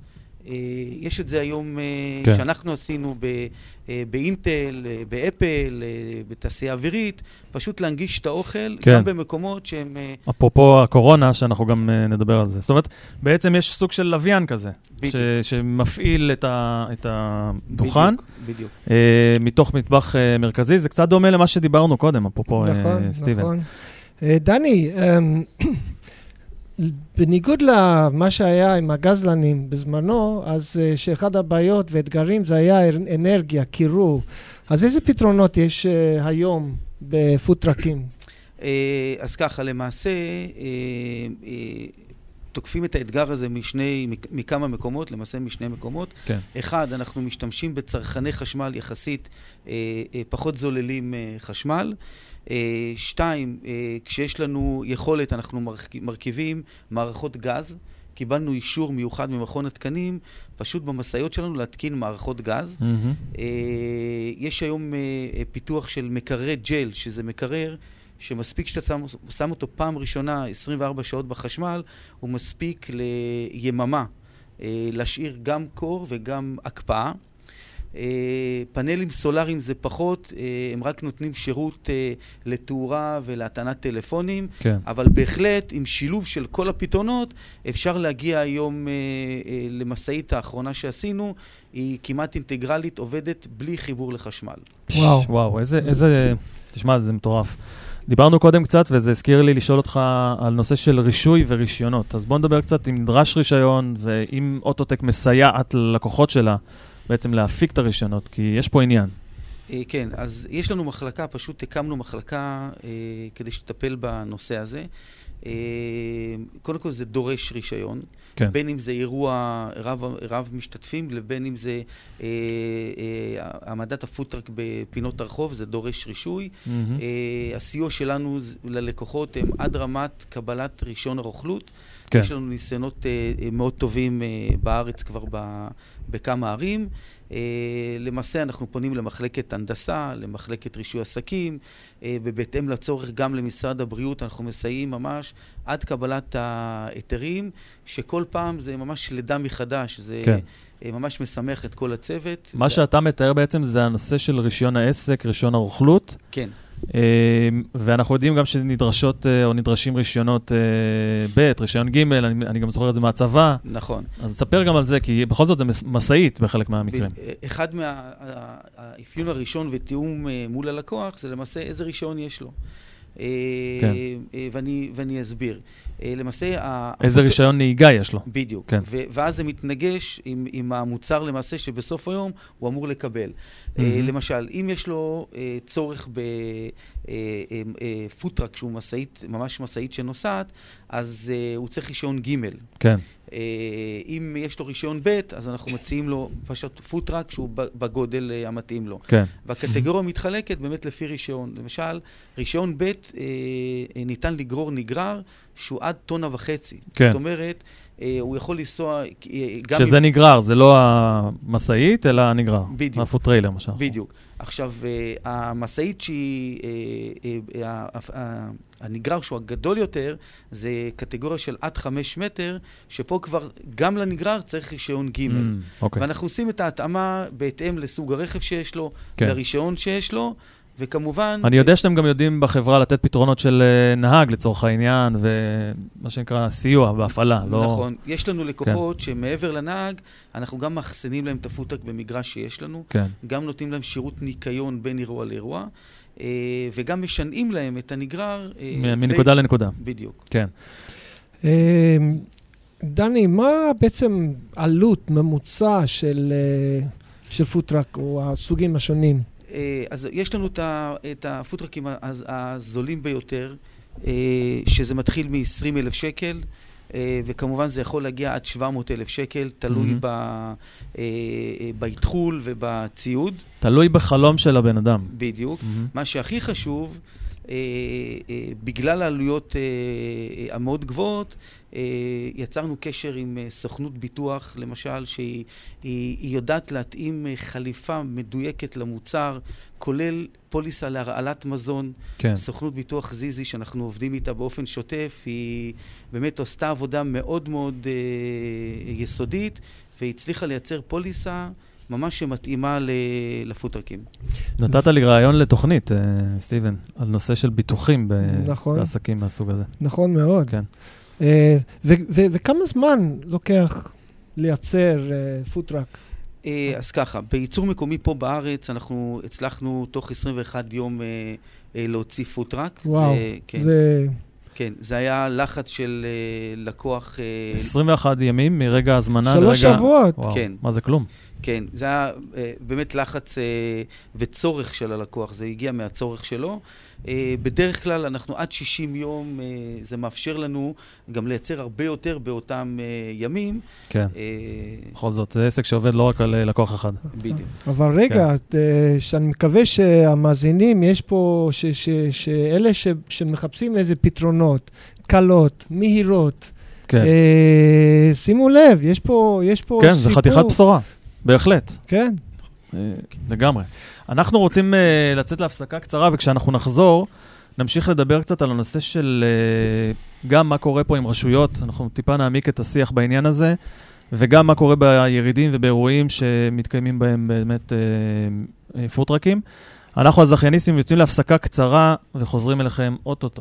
יש את זה היום כן. שאנחנו עשינו ב, באינטל, באפל, בתעשייה אווירית, פשוט להנגיש את האוכל כן. גם במקומות שהם... אפרופו הקורונה, שאנחנו גם נדבר על זה. זאת אומרת, בעצם יש סוג של לוויין כזה, ש, שמפעיל את, ה, את הדוכן, בדיוק, בדיוק. מתוך מטבח מרכזי. זה קצת דומה למה שדיברנו קודם, אפרופו נכון, סטיבן. נכון. דני, בניגוד למה שהיה עם הגזלנים בזמנו, אז שאחד הבעיות ואתגרים זה היה אנרגיה, קירור. אז איזה פתרונות יש היום בפוטרקים? אז ככה, למעשה, תוקפים את האתגר הזה משני, מכמה מקומות, למעשה משני מקומות. כן. אחד, אנחנו משתמשים בצרכני חשמל יחסית פחות זוללים חשמל. שתיים, כשיש לנו יכולת, אנחנו מרכיבים מערכות גז. קיבלנו אישור מיוחד ממכון התקנים, פשוט במסעיות שלנו להתקין מערכות גז. Mm-hmm. יש היום פיתוח של מקרר ג'ל, שזה מקרר שמספיק שאתה שם, שם אותו פעם ראשונה עשרים וארבע שעות בחשמל, הוא מספיק ליממה, להשאיר גם קור וגם הקפאה. פאנלים סולאריים זה פחות, הם רק נותנים שירות לתאורה ולהטענת טלפונים, כן. אבל בהחלט עם שילוב של כל הפתרונות אפשר להגיע היום למסעית האחרונה שעשינו, היא כמעט אינטגרלית, עובדת בלי חיבור לחשמל. וואו, וואו, איזה, איזה, תשמע, זה מטורף. דיברנו קודם קצת, וזה הזכיר לי לשאול אותך על נושא של רישוי ורישיונות. אז בוא נדבר קצת אם נדרש רישיון, ואם אוטוטק מסייעת ללקוחות שלה, בעצם להפיק את הרישיונות, כי יש פה עניין. כן, אז יש לנו מחלקה, פשוט הקמנו מחלקה כדי שתטפל בנושא הזה. קודם כל זה דורש רישיון, כן. בין אם זה אירוע רב, רב משתתפים, לבין אם זה אה, אה, העמדת הפוטרק בפינות הרחוב, זה דורש רישוי. Mm-hmm. אה, הסיוע שלנו ללקוחות הם עד רמת קבלת רישיון הרוכלות. כן. יש לנו ניסיונות אה, מאוד טובים אה, בארץ כבר ב, בכמה ערים. Uh, למעשה אנחנו פונים למחלקת הנדסה, למחלקת רישוי עסקים, uh, ובהתאם לצורך גם למשרד הבריאות אנחנו מסייעים ממש עד קבלת ההיתרים, שכל פעם זה ממש לידה מחדש, זה כן. uh, ממש משמח את כל הצוות. מה ו... שאתה מתאר בעצם זה הנושא של רישיון העסק, רישיון הרוכלות. כן. ואנחנו יודעים גם שנדרשות או נדרשים רישיונות ב', רישיון ג', אני, אני גם זוכר את זה מהצבא. נכון. אז ספר גם על זה, כי בכל זאת זה מסעית בחלק מהמקרים. אחד מהאפיון הראשון ותיאום מול הלקוח, זה למעשה איזה רישיון יש לו. ואני, ואני אסביר. למעשה... איזה רישיון נהיגה יש לו. בדיוק. כן. ואז זה מתנגש עם, עם המוצר למעשה שבסוף היום הוא אמור לקבל. Mm-hmm. למשל, אם יש לו צורך בפוטרק שהוא מסעית, ממש מסעית שנוסעת, אז הוא צריך רישיון ג'. כן. אם יש לו רישיון ב', אז אנחנו מציעים לו פשוט פוטרק שהוא בגודל המתאים לו. כן. והקטגוריה מתחלקת באמת לפי רישיון. למשל, רישיון ב' ניתן לגרור נגרר שהוא עד טונה וחצי. כן. זאת אומרת, הוא יכול לנסוע... שזה נגרר, זה לא המסעית, אלא הנגרר. בדיוק. הפוטריילר, משל. בדיוק. עכשיו, המסעית שהיא... הנגרר שהוא הגדול יותר, זה קטגוריה של עד חמש מטר, שפה כבר גם לנגרר צריך רישיון ג'. Mm, okay. ואנחנו עושים את ההתאמה בהתאם לסוג הרכב שיש לו, כן. לרישיון שיש לו, וכמובן... אני יודע שאתם גם יודעים בחברה לתת פתרונות של נהג לצורך העניין, ומה שנקרא סיוע בהפעלה. לא... נכון. יש לנו לקוחות כן. שמעבר לנהג, אנחנו גם מחסנים להם את הפוטרק במגרש שיש לנו, כן. גם נותנים להם שירות ניקיון בין אירוע לאירוע, וגם משנעים להם את הנגרר... מנקודה ל... לנקודה. בדיוק. כן. דני, מה בעצם עלות ממוצע של, של פוטרק או הסוגים השונים? אז יש לנו את הפוטרקים הזולים ביותר, שזה מתחיל מ-עשרים אלף שקל, וכמובן זה יכול להגיע עד שבע מאות אלף שקל, תלוי mm-hmm. בהתחול ובציוד. תלוי בחלום של הבן אדם. בדיוק. Mm-hmm. מה שהכי חשוב, אה, אה, בגלל העלויות אה, אה, המאוד גבוהות, אה, יצרנו קשר עם אה, סוכנות ביטוח, למשל, שהיא היא, היא יודעת להתאים אה, חליפה מדויקת למוצר, כולל פוליסה להרעלת מזון. כן. סוכנות ביטוח זיזי, שאנחנו עובדים איתה באופן שוטף, היא באמת עשתה עבודה מאוד מאוד אה, יסודית, והיא הצליחה לייצר פוליסה ממש שמתאימה לפוטרקים. נתת לי רעיון לתוכנית, סטיבן, על נושא של ביטוחים נכון. בעסקים מהסוג הזה. נכון מאוד. כן. ו- ו- וכמה זמן לוקח לייצר פוטרק? אז ככה, בייצור מקומי פה בארץ, אנחנו הצלחנו תוך עשרים ואחד יום להוציא פוטרק. וואו, זה... כן. זה... כן, זה היה לחץ של uh, לקוח... Uh, עשרים ואחד ימים מרגע הזמנה שלוש לרגע... שבועות. וואו, כן. מה זה כלום? כן, זה היה uh, באמת לחץ uh, וצורך של הלקוח, זה הגיע מהצורך שלו. Uh, בדרך כלל אנחנו עד שישים יום, uh, זה מאפשר לנו גם לייצר הרבה יותר באותם uh, ימים. כן, uh, בכל זאת, זה עסק שעובד לא רק על לקוח אחד. בדיוק. אבל רגע, כן. uh, שאני מקווה שהמאזינים, יש פה, ש- ש- שאלה ש- שמחפשים איזה פתרונות, קלות, מהירות. כן. Uh, שימו לב, יש פה, יש פה כן, סיפור. זה חתיכת בשורה, בהחלט. כן. Uh, לגמרי. אנחנו רוצים uh, לצאת להפסקה קצרה, וכשאנחנו נחזור, נמשיך לדבר קצת על הנושא של uh, גם מה קורה פה עם רשויות, אנחנו טיפה נעמיק את השיח בעניין הזה, וגם מה קורה בירידים ובאירועים שמתקיימים בהם באמת uh, uh, פוטרקים. אנחנו הזכייניסטים יוצאים להפסקה קצרה, וחוזרים אליכם אוטוטו.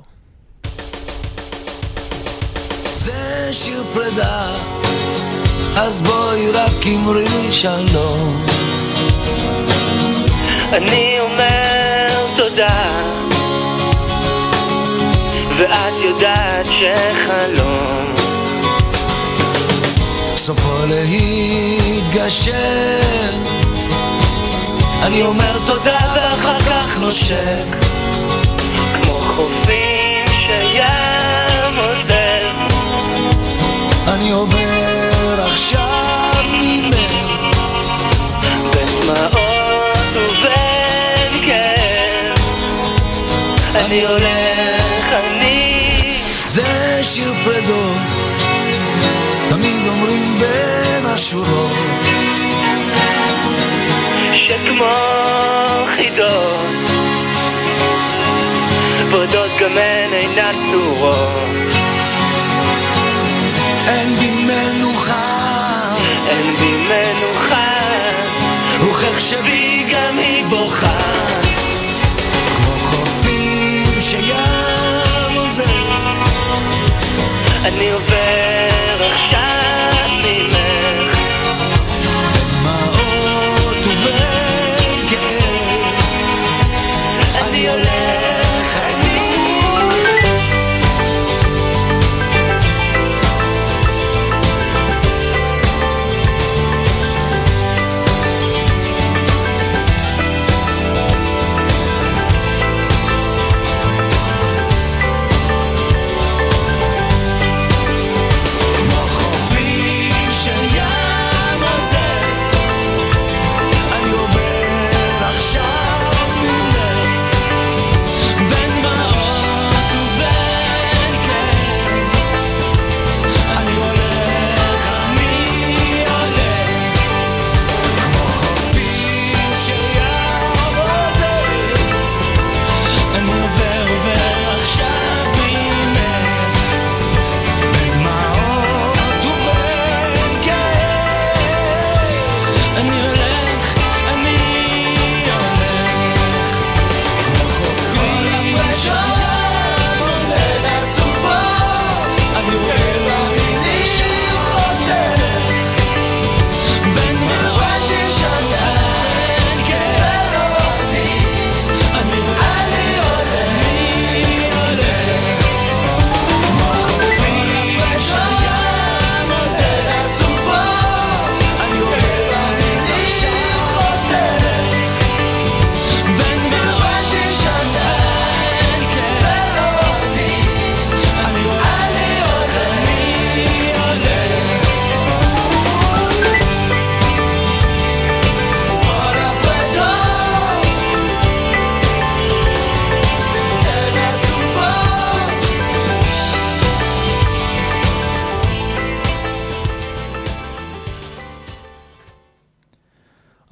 זה שיר פרידה, אז בואי רק אמרי שלום. אני אומר תודה, ואת יודעת שחלום סופו להתגשר. אני אומר תודה ואחר כך נושק, כמו חופים שים עוזב. אני עובר עכשיו ממך בדמעות ובין כאב. אני הולך, אני זה שיר פרדות, תמיד אומרים בין השורות, שכמו חידות בודות גם הן אינן צורות. אין בי מנוחה, אין בי מנוחה, וכך שבי גם היא בוכה, כמו חופים שים עוזב. אני עובר עכשיו ממך בדמעות ובין כאב. אני הולך, אני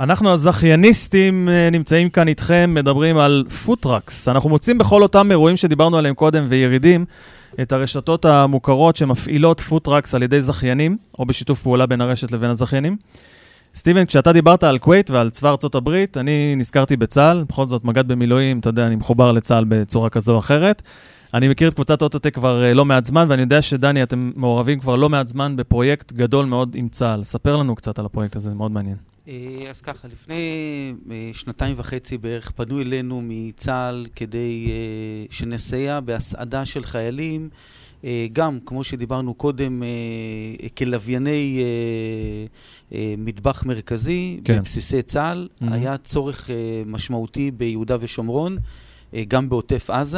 אנחנו הזכייניסטים נמצאים כאן איתכם, מדברים על פוטרקס. אנחנו מוצאים בכל אותם אירועים שדיברנו עליהם קודם וירידים את הרשתות המוכרות שמפעילות פוטרקס על ידי זכיינים, או בשיתוף פעולה בין הרשת לבין הזכיינים. סטיבן, כשאתה דיברת על קווייט ועל צבא ארצות הברית, אני נזכרתי בצה"ל, בכל זאת מג"ד במילואים, אתה יודע, אני מחובר לצה"ל בצורה כזו או אחרת. אני מכיר את קבוצת אוטוטק כבר לא מעט זמן, ואני יודע שדני, אתם מעורבים כבר לא מעט זמן בפרויקט גדול מאוד עם צה"ל. ספר לנו קצת על הפרויקט הזה, זה מאוד מעניין. אז ככה, לפני שנתיים וחצי בערך פנו אלינו מצה"ל כדי שנסייע בהסעדה של חיילים, גם, כמו שדיברנו קודם, כלווייני מטבח מרכזי, כן. בבסיסי צה"ל, mm-hmm. היה צורך משמעותי ביהודה ושומרון, גם בעוטף עזה.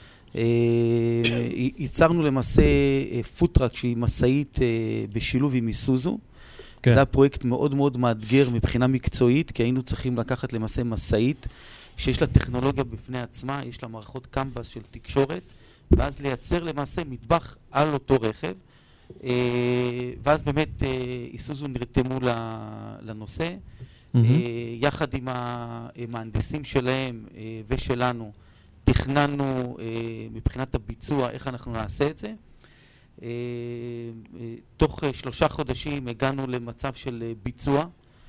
ייצרנו למעשה פוטרק שהיא מסעית בשילוב עם איסוזו. כן. זה היה פרויקט מאוד מאוד מאתגר מבחינה מקצועית, כי היינו צריכים לקחת למעשה מסעית שיש לה טכנולוגיה בפני עצמה, יש לה מערכות קמבס של תקשורת, ואז לייצר למעשה מטבח על אותו רכב, ואז באמת איסוזו נרתמו לנושא, mm-hmm. יחד עם המהנדסים שלהם ושלנו, תכננו מבחינת הביצוע איך אנחנו נעשה את זה. תוך שלושה חודשים הגענו למצב של ביצוע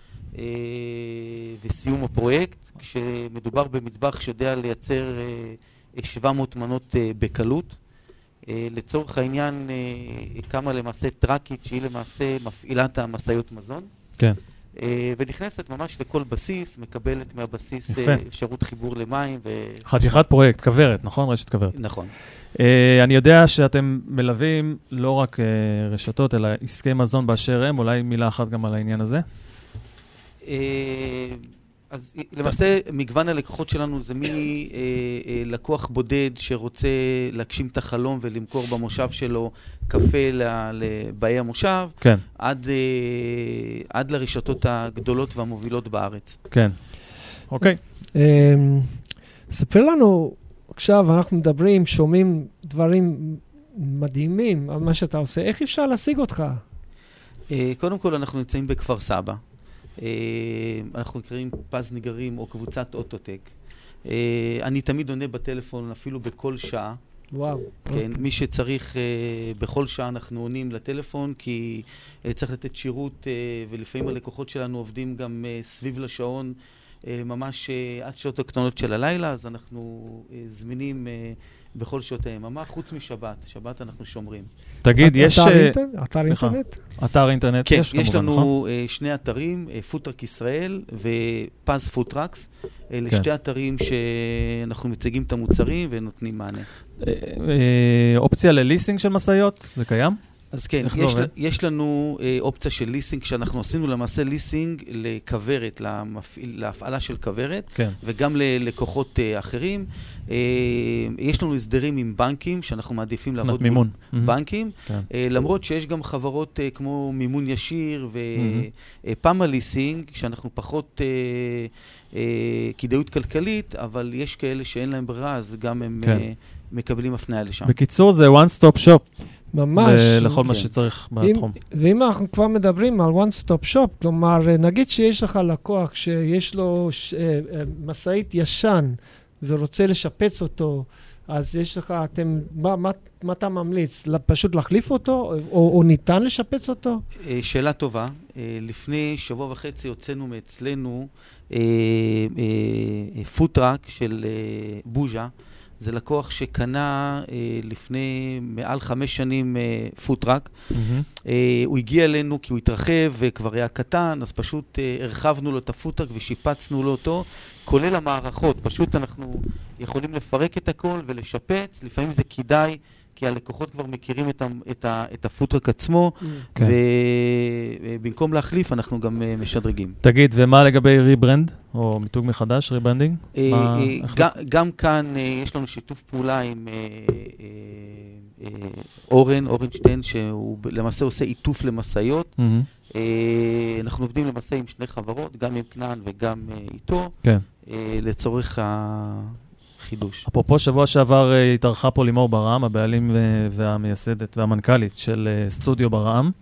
וסיום הפרויקט, כשמדובר במטבח שיודע לייצר שבע מאות מנות בקלות. לצורך העניין קמה למעשה טרקית שהיא למעשה מפעילת המסעיות מזון. כן. ונכנסת ממש לכל בסיס, מקבלת מהבסיס אפשרות חיבור למים. חתיכת פרויקט, כברת, נכון? רשת כברת. נכון. אני יודע שאתם מלווים לא רק רשתות, אלא עסקי מזון באשר הם, אולי מילה אחת גם על העניין הזה? אז למעשה מגוון הלקוחות שלנו זה מלקוח בודד שרוצה להגשים את החלום ולמכור במושב שלו קפה לבאי המושב, כן. עד, עד לרשתות הגדולות והמובילות בארץ. כן, אוקיי. ספר לנו, עכשיו אנחנו מדברים, שומעים דברים מדהימים על מה שאתה עושה. איך אפשר להשיג אותך? קודם כל אנחנו נמצאים בכפר סבא. אנחנו נקראים פז ניגרים או קבוצת אוטוטק. אני תמיד עונה בטלפון אפילו בכל שעה. וואו. כן, מי שצריך בכל שעה אנחנו עונים לטלפון, כי צריך לתת שירות, ולפעמים הלקוחות שלנו עובדים גם סביב לשעון, ממש עד שעות הקטנות של הלילה, אז אנחנו זמינים בכל שעות היממה, חוץ משבת. שבת אנחנו שומרים. תגיד, יש... אתר אינטרנט? אתר אינטרנט יש כמובן, יש לנו שני אתרים, פוטרק ישראל ופז פוטרקס. אלה שתי אתרים שאנחנו מציגים את המוצרים ונותנים מענה. אופציה לליסינג של מסעיות, זה קיים? אז כן, יש, יש לנו אה, אופציה של ליסינג, שאנחנו עשינו למעשה ליסינג לכברת, למפעיל, להפעלה של כברת, כן. וגם ללקוחות אה, אחרים. אה, יש לנו הסדרים עם בנקים, שאנחנו מעדיפים לעבוד מימון. מול mm-hmm. בנקים, כן. אה, למרות שיש גם חברות אה, כמו מימון ישיר ופאמה mm-hmm. ליסינג, שאנחנו פחות אה, אה, כדאיות כלכלית, אבל יש כאלה שאין להם ברירה, אז גם הם כן. אה, מקבלים הפניה לשם. בקיצור, זה one stop shop. ממש. לכל כן. מה שצריך בתחום. ואם אנחנו כבר מדברים על one stop shop, כלומר, נגיד שיש לך לקוח שיש לו ש... מסעית ישן ורוצה לשפץ אותו, אז יש לך, אתם, מה, מה, מה אתה ממליץ? פשוט להחליף אותו, או, או ניתן לשפץ אותו? שאלה טובה. לפני שבוע וחצי הוצאנו מאצלנו פוטרק של בוז'ה. זה לקוח שקנה אה, לפני מעל חמש שנים אה, פוטרק. Mm-hmm. אה, הוא הגיע אלינו כי הוא התרחב וכבר היה קטן, אז פשוט אה, הרחבנו לו את הפוטרק ושיפצנו לו אותו, כולל המערכות. פשוט אנחנו יכולים לפרק את הכל ולשפץ. לפעמים זה כדאי, כי הלקוחות כבר מכירים את, ה, את, ה, את הפוטרק עצמו, mm-hmm. ובמקום להחליף אנחנו גם uh, משדרגים. תגיד, ומה לגבי ריברנד, או מיתוג מחדש, ריברנדינג? Uh, uh, גם, גם כאן uh, יש לנו שיתוף פעולה עם uh, uh, uh, אורן, אורנשטיין, שהוא למעשה עושה עיטוף למסעיות. Mm-hmm. Uh, אנחנו עובדים למעשה עם שני חברות, גם עם כנען וגם uh, איתו, כן. uh, לצורך ה... חידוש. אפרופו, שבוע שעבר התארחה פה לימור ברעם, הבעלים והמייסדת והמנכ"לית של סטודיו ברעם,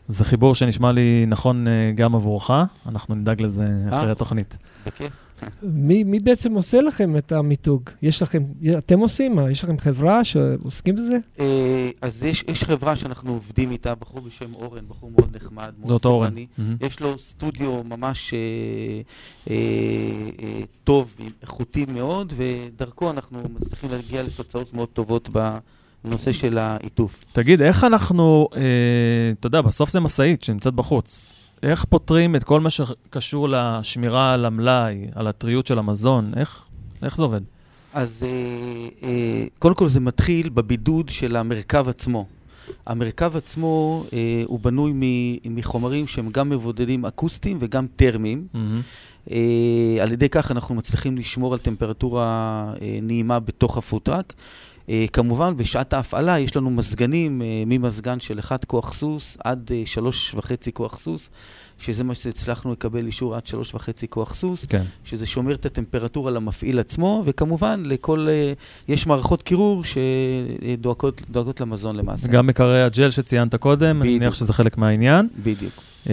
זה חיבור שנשמע לי נכון גם עבורך, אנחנו נדאג לזה אחרי התוכנית. בכיף. מי, מי בעצם עושה לכם את המיתוג? יש לכם, אתם עושים? מה? יש לכם חברה שעוסקים בזה? אז יש, יש חברה שאנחנו עובדים איתה, בחור בשם אורן, בחור מאוד נחמד, מאוד סורני. Mm-hmm. יש לו סטודיו ממש אה, אה, אה, טוב, איכותי מאוד, ודרכו אנחנו מצליחים להגיע לתוצאות מאוד טובות בנושא של העיטוף. תגיד, איך אנחנו, אה, אתה יודע, בסוף זה מסעית שנמצאת בחוץ. איך פותרים את כל מה שקשור לשמירה על המלאי, על הטריות של המזון? איך, איך זה עובד? אז אה, אה, קודם כל זה מתחיל בבידוד של המרכב עצמו. המרכב עצמו אה, הוא בנוי מ- מחומרים שהם גם מבודדים אקוסטיים וגם טרמיים. Mm-hmm. אה, על ידי כך אנחנו מצליחים לשמור על טמפרטורה אה, נעימה בתוך הפוטרק. Uh, כמובן, בשעת ההפעלה יש לנו מזגנים, uh, ממזגן של אחד כוח סוס עד uh, שלוש וחצי כוח סוס, שזה מה שהצלחנו לקבל אישור עד שלוש וחצי כוח סוס, כן. שזה שומר את הטמפרטורה למפעיל עצמו, וכמובן, לכל, uh, יש מערכות קירור שדואגות דואגות למזון למעשה. גם מקרי הג'ל שציינת קודם, בדיוק. אני מניח שזה חלק מהעניין. בדיוק. Uh,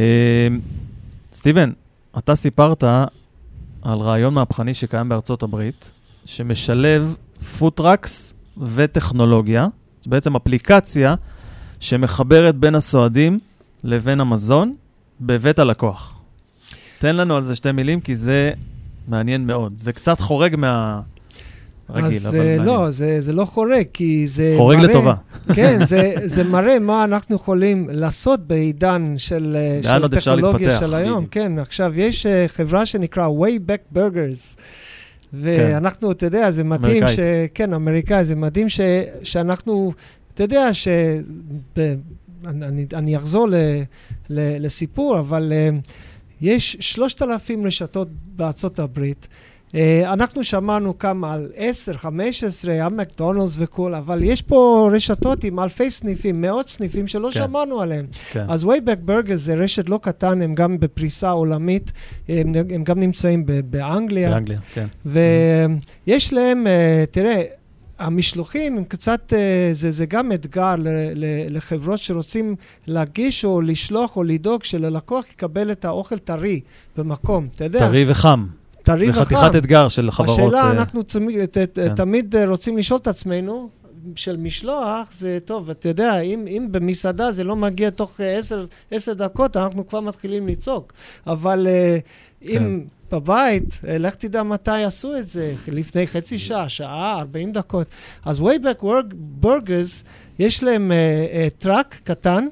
סטיבן, אתה סיפרת על רעיון מהפכני שקיים בארצות הברית, שמשלב פוטרקס, וטכנולוגיה, זה בעצם אפליקציה שמחברת בין הסועדים לבין המזון בבית הלקוח. תן לנו על זה שתי מילים, כי זה מעניין מאוד. זה קצת חורג מהרגיל, אז אבל מעניין. לא, זה, זה לא חורג, כי זה חורג מראה, לטובה. כן, זה, זה מראה מה אנחנו יכולים לעשות בעידן של, של הטכנולוגיה של היום. כן, עכשיו יש חברה שנקרא Wayback Burgers, ואנחנו, אתה יודע, זה מדהים ש... כן, אמריקאי, זה מדהים ש... שאנחנו, אתה יודע, ש... ב... אני, אני אחזור ל... ל... לסיפור, אבל uh, יש שלושת אלפים רשתות בארצות הברית. Uh, אנחנו שמענו כמה על עשר, חמש עשרה, המקדונלדס וכל, אבל יש פה רשתות עם אלפי סניפים, מאות סניפים שלא כן. שמענו עליהם. כן. אז Wayback Burgers זה רשת לא קטן, הם גם בפריסה עולמית, הם, הם גם נמצאים ב- באנגליה. באנגליה, כן. ויש mm-hmm. להם, uh, תראה, המשלוחים הם קצת, uh, זה, זה גם אתגר ל- ל- לחברות שרוצים להגיש או לשלוח או לדאוג שללקוח יקבל את האוכל טרי במקום, אתה יודע. טרי וחם. זה חתיכת אתגר של חברות. השאלה, אנחנו תמיד רוצים לשאול את עצמנו, של משלוח, זה טוב, אתה יודע, אם במסעדה זה לא מגיע תוך עשר דקות, אנחנו כבר מתחילים לצעוק. אבל אם בבית, לך תדע מתי עשו את זה, לפני חצי שעה, שעה, ארבעים דקות. אז Wayback Burgers, יש להם טראק קטן,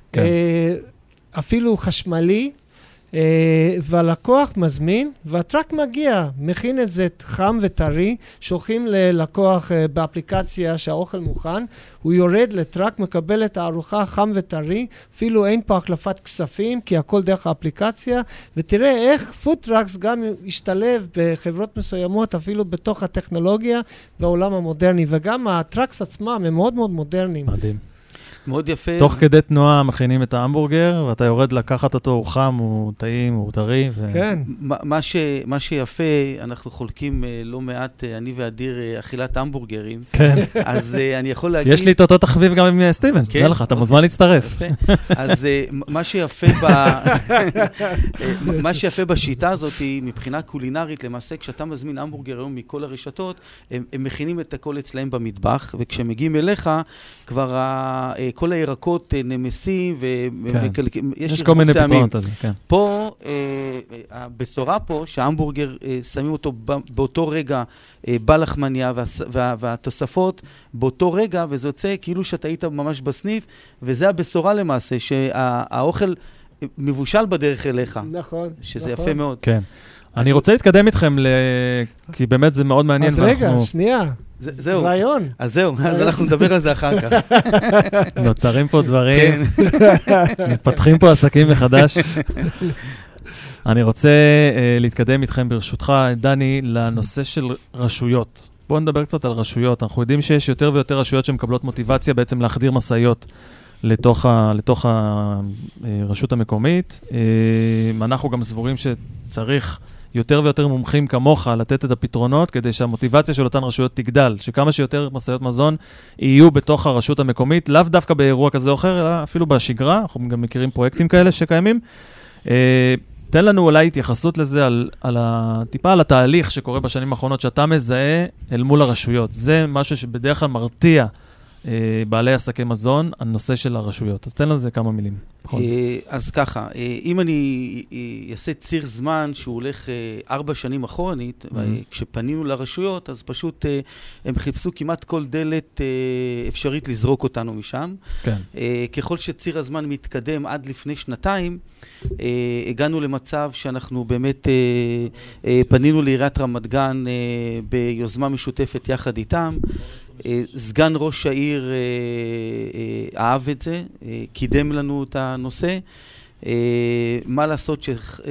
אפילו חשמלי, Uh, והלקוח מזמין, והטרק מגיע, מכין את זה חם וטרי, שולחים ללקוח uh, באפליקציה שהאוכל מוכן, הוא יורד לטרק, מקבל את הארוחה חם וטרי, אפילו אין פה החלפת כספים, כי הכל דרך האפליקציה, ותראה איך פוטרקס גם ישתלב בחברות מסוימות, אפילו בתוך הטכנולוגיה והעולם המודרני, וגם הטרקס עצמם הם מאוד מאוד מודרניים. מדהים. מאוד יפה. תוך כדי תנועה מכינים את ההמבורגר, ואתה יורד לקחת אותו, הוא חם, הוא טעים, הוא טרי. כן. מה ש, מה שיפה, אנחנו חולקים לא מעט, אני ואדיר, אכילת המבורגרים. כן. אז אני יכול להגיד... יש לי את אותו תחביב גם עם סטיבן, תדע לך, אתה מוזמן להצטרף. אז מה שיפה ב... מה שיפה בשיטה הזאת, מבחינה קולינרית, למעשה, כשאתה מזמין המבורגר היום מכל הרשתות, הם מכינים את הכל אצלהם במטבח, וכשמגיעים אליך, כבר כל הירקות נמסים, יש כל מיני פתרונות על זה, כן. פה, הבשורה פה, שההמבורגר שמים אותו באותו רגע בלחמניה, והתוספות באותו רגע, וזה יוצא כאילו שאתה היית ממש בסניף, וזה הבשורה למעשה, שהאוכל מבושל בדרך אליך. נכון. שזה יפה מאוד. כן. אני רוצה להתקדם איתכם, כי באמת זה מאוד מעניין. אז רגע, שנייה. זהו. רעיון. אז זהו, אז אנחנו נדבר על זה אחר כך. נוצרים פה דברים, מתפתחים פה עסקים מחדש. אני רוצה להתקדם איתכם ברשותך, דני, לנושא של רשויות. בואו נדבר קצת על רשויות. אנחנו יודעים שיש יותר ויותר רשויות שמקבלות מוטיבציה בעצם להחדיר מסעיות לתוך ה, לתוך הרשות המקומית. אנחנו גם סבורים שצריך יותר ויותר מומחים כמוך לתת את הפתרונות, כדי שהמוטיבציה של אותן רשויות תגדל, שכמה שיותר משאיות מזון יהיו בתוך הרשות המקומית, לאו דווקא באירוע כזה או אחר, אלא אפילו בשגרה, אנחנו גם מכירים פרויקטים כאלה שקיימים. תן לנו אולי התייחסות לזה, על, על ה, טיפה על התהליך שקורה בשנים האחרונות, שאתה מזהה אל מול הרשויות. זה משהו שבדרך כלל מרתיע אה, בעלי עסקי מזון, הנושא של הרשויות. אז תן לנו זה כמה מילים. אה, אז ככה, אה, אם אני אעשה ציר זמן שהוא הולך אה, ארבע שנים אחורנית, mm-hmm. כשפנינו לרשויות, אז פשוט אה, הם חיפשו כמעט כל דלת אה, אפשרית לזרוק אותנו משם. כן. אה, ככל שציר הזמן מתקדם עד לפני שנתיים, אה, הגענו למצב שאנחנו באמת אה, אה, פנינו לעיריית רמת גן אה, ביוזמה משותפת יחד איתם. אה, סגן ראש העיר אה, אה, אהב את זה, אה, קידם לנו את הנושא. אה, מה לעשות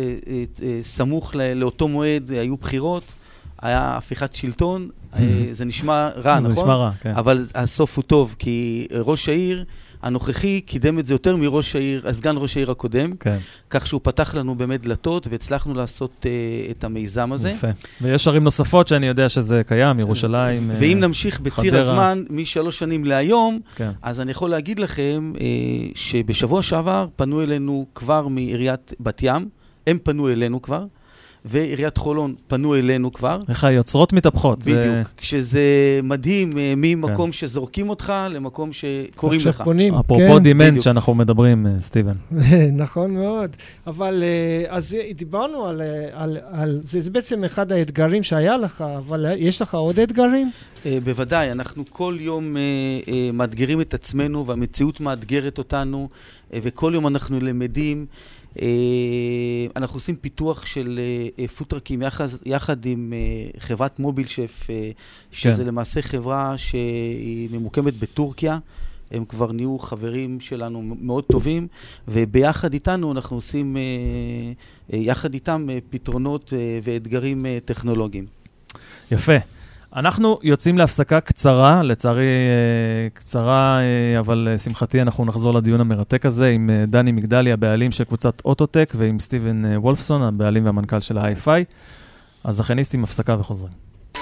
שסמוך אה, אה, לאותו מועד היו בחירות, היה הפיכת שלטון, אה, זה נשמע רע, נכון? זה נשמע רע, כן. אבל הסוף הוא טוב, כי ראש העיר הנוכחי קידם את זה יותר מראש העיר, הסגן ראש העיר הקודם, כן. כך שהוא פתח לנו באמת דלתות, והצלחנו לעשות uh, את המיזם הזה. יפה. ויש ערים נוספות שאני יודע שזה קיים, ירושלים, ואם uh, נמשיך בציר חדרה. הזמן, משלוש שנים להיום, כן. אז אני יכול להגיד לכם uh, שבשבוע שעבר פנו אלינו כבר מעיריית בת ים, הם פנו אלינו כבר, ועיריית חולון פנו אלינו כבר. איך היוצרות מתהפכות. בדיוק. זה... כשזה מדהים, ממקום כן. שזורקים אותך למקום שקוראים לך. פונים, אפרופו כן. דימנט שאנחנו מדברים, סטיבן. נכון מאוד. אבל אז דיברנו על, על, על זה, זה בעצם אחד האתגרים שהיה לך, אבל יש לך עוד אתגרים? בוודאי, אנחנו כל יום מאתגרים את עצמנו, והמציאות מאתגרת אותנו, וכל יום אנחנו למדים. Uh, אנחנו עושים פיתוח של uh, פוטרקים יחד, יחד עם uh, חברת מוביל שף, uh, שזה כן. למעשה חברה שהיא ממוקמת בטורקיה. הם כבר נהיו חברים שלנו מאוד טובים, וביחד איתנו אנחנו עושים uh, uh, יחד איתם uh, פתרונות uh, ואתגרים uh, טכנולוגיים. יפה. אנחנו יוצאים להפסקה קצרה, לצערי קצרה, אבל שמחתי אנחנו נחזור לדיון המרתק הזה עם דני מגדלי, הבעלים של קבוצת אוטוטק, ועם סטיבן וולפסון, הבעלים והמנכ"ל של ה-היי-פיי. אז זכייניסטים, הפסקה וחוזרים.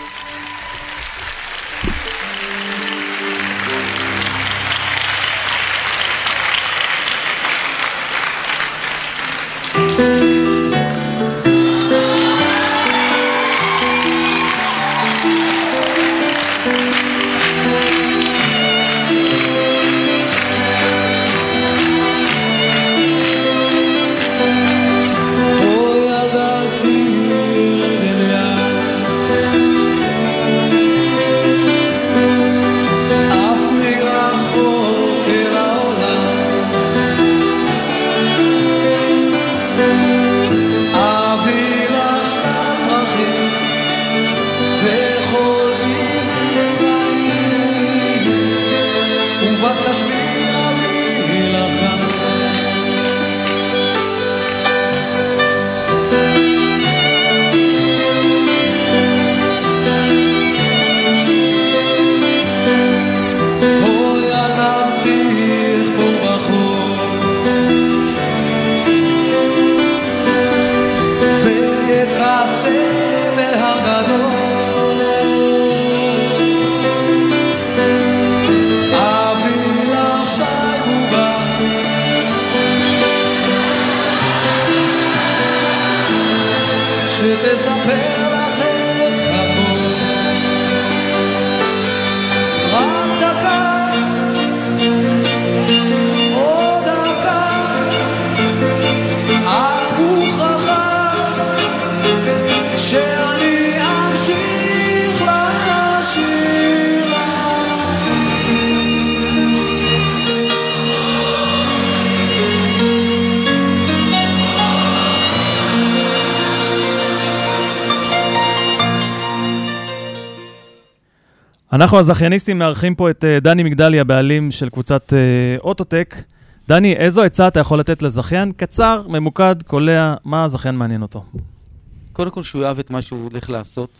אנחנו הזכייניסטים מארחים פה את דני מגדלי, הבעלים של קבוצת אוטוטק. דני, איזו עצה אתה יכול לתת לזכיין? קצר, ממוקד, קולע, מה הזכיין מעניין אותו? קודם כל שהוא יאהב את מה שהוא הולך לעשות.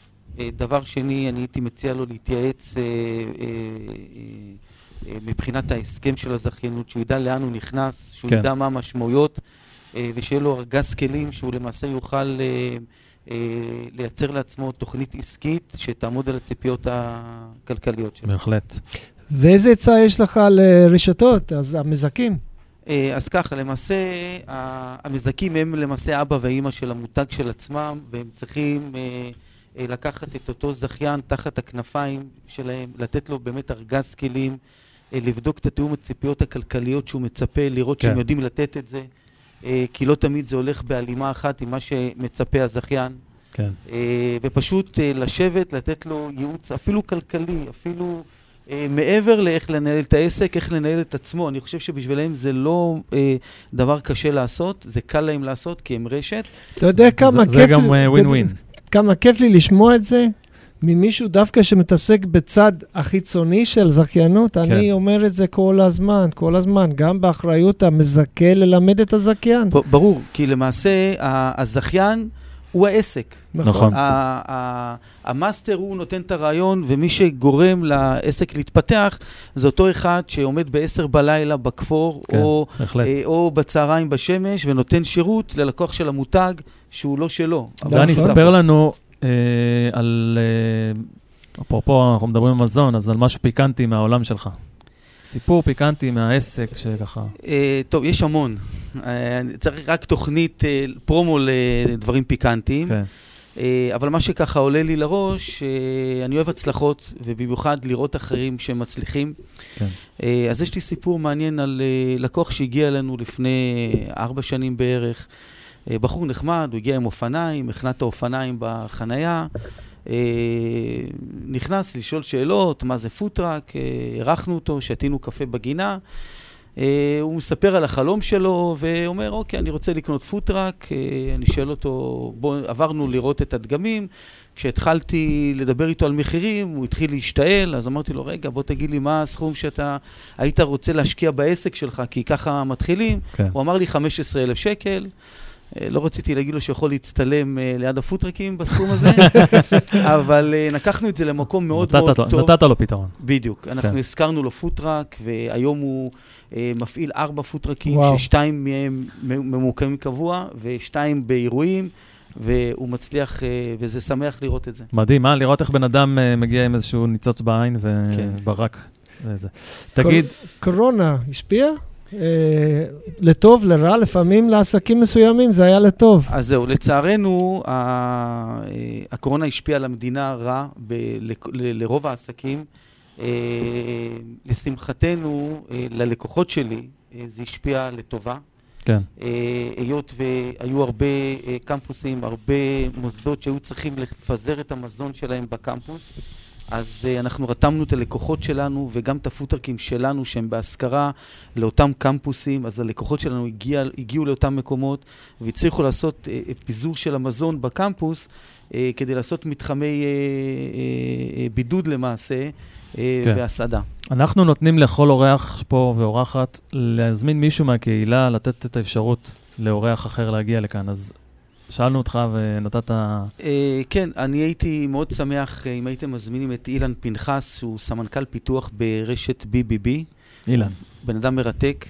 דבר שני, אני הייתי מציע לו להתייעץ מבחינת ההסכם של הזכיינות, שהוא ידע לאן הוא נכנס, שהוא כן. ידע מה המשמעויות, ושיהיה לו ארגז כלים שהוא למעשה יוכל לייצר לעצמו תוכנית עסקית שתעמוד על הציפיות הכלכליות שלו. בהחלט. ואיזה עצה יש לך לרשתות, אז המזקים? אז ככה, למעשה, המזקים הם למעשה אבא ואמא של המותג של עצמם, והם צריכים לקחת את אותו זכיין תחת הכנפיים שלהם, לתת לו באמת ארגז כלים, לבדוק את התיאום הציפיות הכלכליות שהוא מצפה, לראות כן. שהם יודעים לתת את זה, כי לא תמיד זה הולך בהלימה אחת עם מה שמצפה הזכיין. כן. ופשוט לשבת, לתת לו ייעוץ אפילו כלכלי, אפילו מעבר לאיך לנהל את העסק, איך לנהל את עצמו. אני חושב שבשבילם זה לא דבר קשה לעשות, זה קל להם לעשות, כי הם רשת. אתה יודע כמה זה גם ווין ווין. כמה כיף לי לשמוע את זה ממישהו דווקא שמתעסק בצד החיצוני של זכיינות. אני אומר את זה כל הזמן, כל הזמן, גם באחריות המזכה ללמד את הזכיין. ברור, כי למעשה הזכיין הוא העסק. נכון. המאסטר הוא נותן את הרעיון, ומי שגורם לעסק להתפתח, זה אותו אחד שעומד בעשר בלילה בכפור, או בצהריים בשמש, ונותן שירות ללקוח של המותג, שהוא לא שלו. דני, ספר לנו על, אפרופו, אנחנו מדברים על מזון, אז על משהו פיקנטי מהעולם שלך. סיפור פיקנטי מהעסק שככה. טוב, יש המון. צריך רק תוכנית פרומו לדברים פיקנטיים. אבל מה שככה עולה לי לראש, אני אוהב הצלחות, ובמיוחד לראות אחרים שהם מצליחים. אז יש לי סיפור מעניין על לקוח שהגיע אלינו לפני ארבע שנים בערך. בחור נחמד, הוא הגיע עם אופניים, הכנת האופניים בחנייה, נכנס לשאול שאלות, מה זה פוטרק, ערכנו אותו, שתינו קפה בגינה, הוא מספר על החלום שלו ואומר, אוקיי, אני רוצה לקנות פוטרק, אני שואל אותו, בוא, עברנו לראות את הדגמים, כשהתחלתי לדבר איתו על מחירים, הוא התחיל להשתעל, אז אמרתי לו, רגע, בוא תגיד לי מה הסכום שאתה היית רוצה להשקיע בעסק שלך, כי ככה מתחילים, כן. הוא אמר לי חמישה עשר אלף שקל, לא רציתי להגיד לו שיכול להצטלם ליד הפוטרקים בסכום הזה, אבל לקחנו את זה למקום מאוד מאוד טוב. נתת לו פתרון. בדיוק. אנחנו הזכרנו לו פוטרק, והיום הוא מפעיל ארבע פוטרקים, ששתיים מהם ממוקמים קבוע, ושתיים באירועים, והוא מצליח, וזה שמח לראות את זה. מדהים, מה? לראות איך בן אדם מגיע עם איזשהו ניצוץ בעין וברק. תגיד... קורונה השפיע? לטוב, לרע, לפעמים לעסקים מסוימים זה היה לטוב. אז זהו, לצערנו הקורונה השפיעה על המדינה רע לרוב העסקים. לשמחתנו, ללקוחות שלי, זה השפיע לטובה. כן. היות והיו הרבה קמפוסים, הרבה מוסדות שהיו צריכים לפזר את המזון שלהם בקמפוס. אז uh, אנחנו רתמנו את הלקוחות שלנו וגם את הפוטרקים שלנו שהם בהשכרה לאותם קמפוסים, אז הלקוחות שלנו הגיע, הגיעו לאותם מקומות והצליחו לעשות uh, פיזור של המזון בקמפוס uh, כדי לעשות מתחמי uh, uh, uh, בידוד למעשה uh, כן. והסעדה. אנחנו נותנים לכל אורח פה ואורחת להזמין מישהו מהקהילה, לתת את האפשרות לאורח אחר להגיע לכאן, אז... שאלנו אותך ונתת... כן, אני הייתי מאוד שמח אם הייתם מזמינים את אילן פנחס, שהוא סמנכ"ל פיתוח ברשת בי בי בי. אילן. בן אדם מרתק.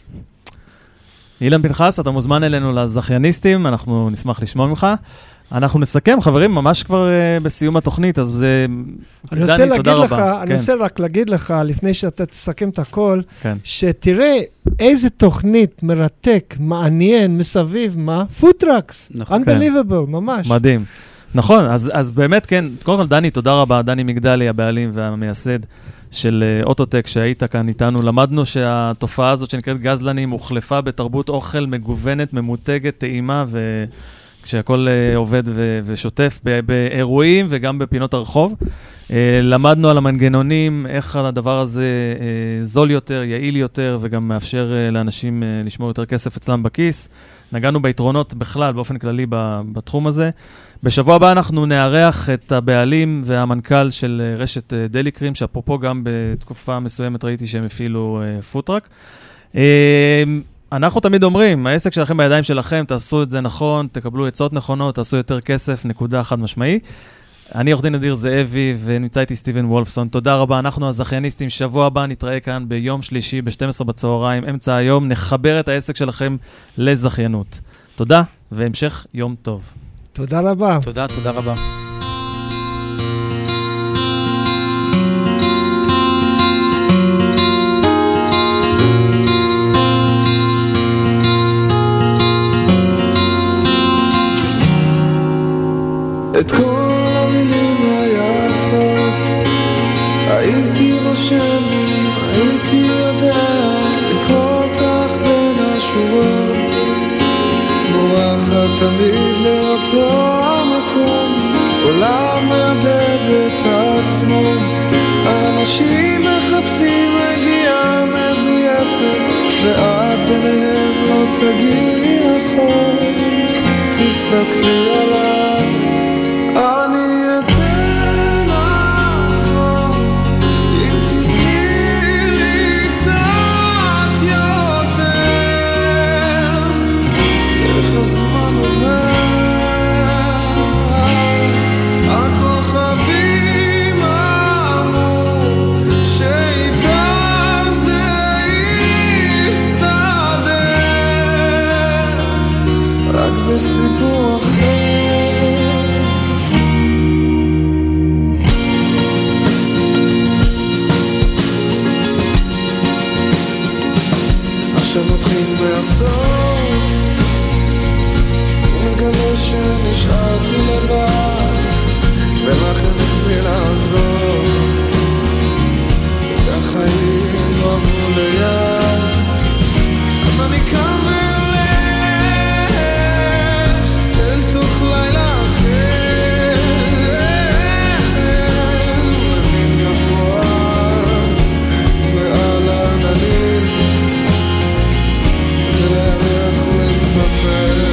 אילן פנחס, אתה מוזמן אלינו לזכייניסטים, אנחנו נשמח לשמוע ממך. אנחנו נסכם, חברים, ממש כבר uh, בסיום התוכנית, אז זה... אני רוצה להגיד לך, אני רוצה רק להגיד לך, לפני שאתה תסכם את הכל, כן. שתראה איזה תוכנית מרתק, מעניין, מסביב, מה? פוטרקס. נכון. Unbelievable, ממש. מדהים. נכון, אז, אז באמת, כן, קודם כל, דני, תודה רבה, דני מגדלי, הבעלים והמייסד של אוטוטק, שהיית כאן איתנו. למדנו שהתופעה הזאת שנקראת גזלנים, הוחלפה בתרבות אוכל מגוונת, ממותגת, טעימה ו... כשהכל uh, עובד ו- ושוטף באירועים וגם בפינות הרחוב. Uh, למדנו על המנגנונים, איך הדבר הזה uh, זול יותר, יעיל יותר, וגם מאפשר uh, לאנשים uh, לשמור יותר כסף אצלם בכיס. נגענו ביתרונות בכלל, באופן כללי, ב- בתחום הזה. בשבוע הבא אנחנו נארח את הבעלים והמנכ"ל של uh, רשת uh, דליקרים, שאפרופו גם בתקופה מסוימת ראיתי שהם הפעילו uh, פוטרק. Uh, אנחנו תמיד אומרים, העסק שלכם בידיים שלכם, תעשו את זה נכון, תקבלו עצות נכונות, תעשו יותר כסף, נקודה חד משמעי. אני עורך דין אדיר זאבי, ונמצא איתי סטיבן וולפסון. תודה רבה, אנחנו הזכייניסטים. שבוע הבא נתראה כאן ביום שלישי, ב-שתים עשרה בצהריים, אמצע היום, נחבר את העסק שלכם לזכיינות. תודה, והמשך יום טוב. תודה רבה. תודה, תודה רבה. את כל המילים היפות הייתי רושם אם הייתי יודע לקרוא אותך בין השורות, בורחת תמיד לאותו המקום, עולם מאבד את עצמו, אנשים מחפשים מגיעה מזויפת ואת ביניהם לא תגיעי רחוק, תסתכלי עליי אני אתן הכל אם תתני לי קצת יותר, איך הזמן עובר, הכוכבים אמרו שאיתך זה יסתדר, רק בסיפור אחר. שנתחיל מהסוף ונגלה שנשארתי לבד ולכן את מי לעזור, והחיים לא עברו ליד, אז אני קם והולך אל תוך לילה אחר, אני גבוה מעל העננים איך לספר,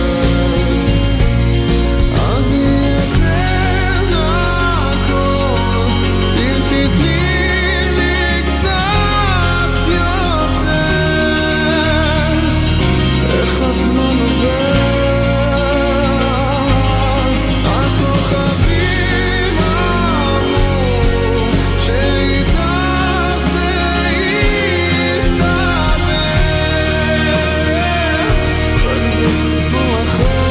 אני אתן הכל אם תתני לי קצת יותר, איך הזמן עובר, הכוכבים אמרו שאיתך זה יסתדר, סיפור אחר.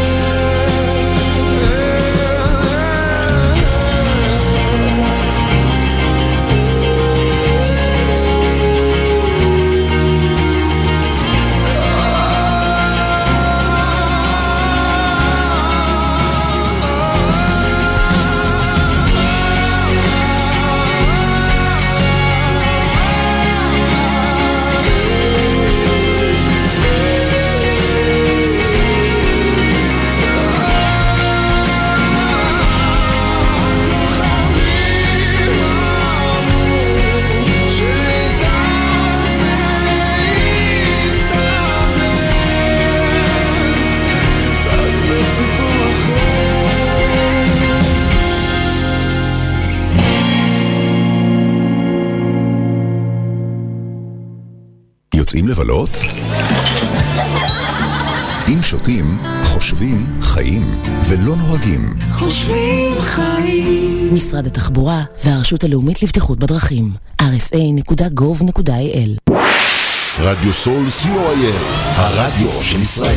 יוצאים לבלות? אם שותים, חושבים, חיים, ולא נוהגים. חושבים, חיים. משרד התחבורה והרשות הלאומית לבטיחות בדרכים. אר אס איי נקודה גוב נקודה איי אל. רדיו סול סי או איי אל, הרדיו של ישראל.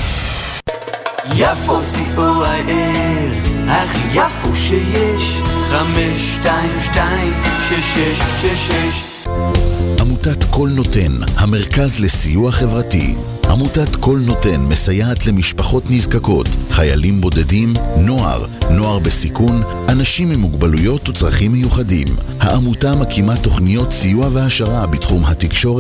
יפו סי או איי אל, הכי יפו שיש, חמש שתיים שתיים שש שש שש שש. עמותת כל נותן, המרכז לסיוע חברתי. עמותת כל נותן מסייעת למשפחות נזקקות, חיילים בודדים, נוער, נוער בסיכון, אנשים עם מוגבלויות וצרכים מיוחדים. העמותה מקימה תוכניות סיוע והשרה בתחום התקשורת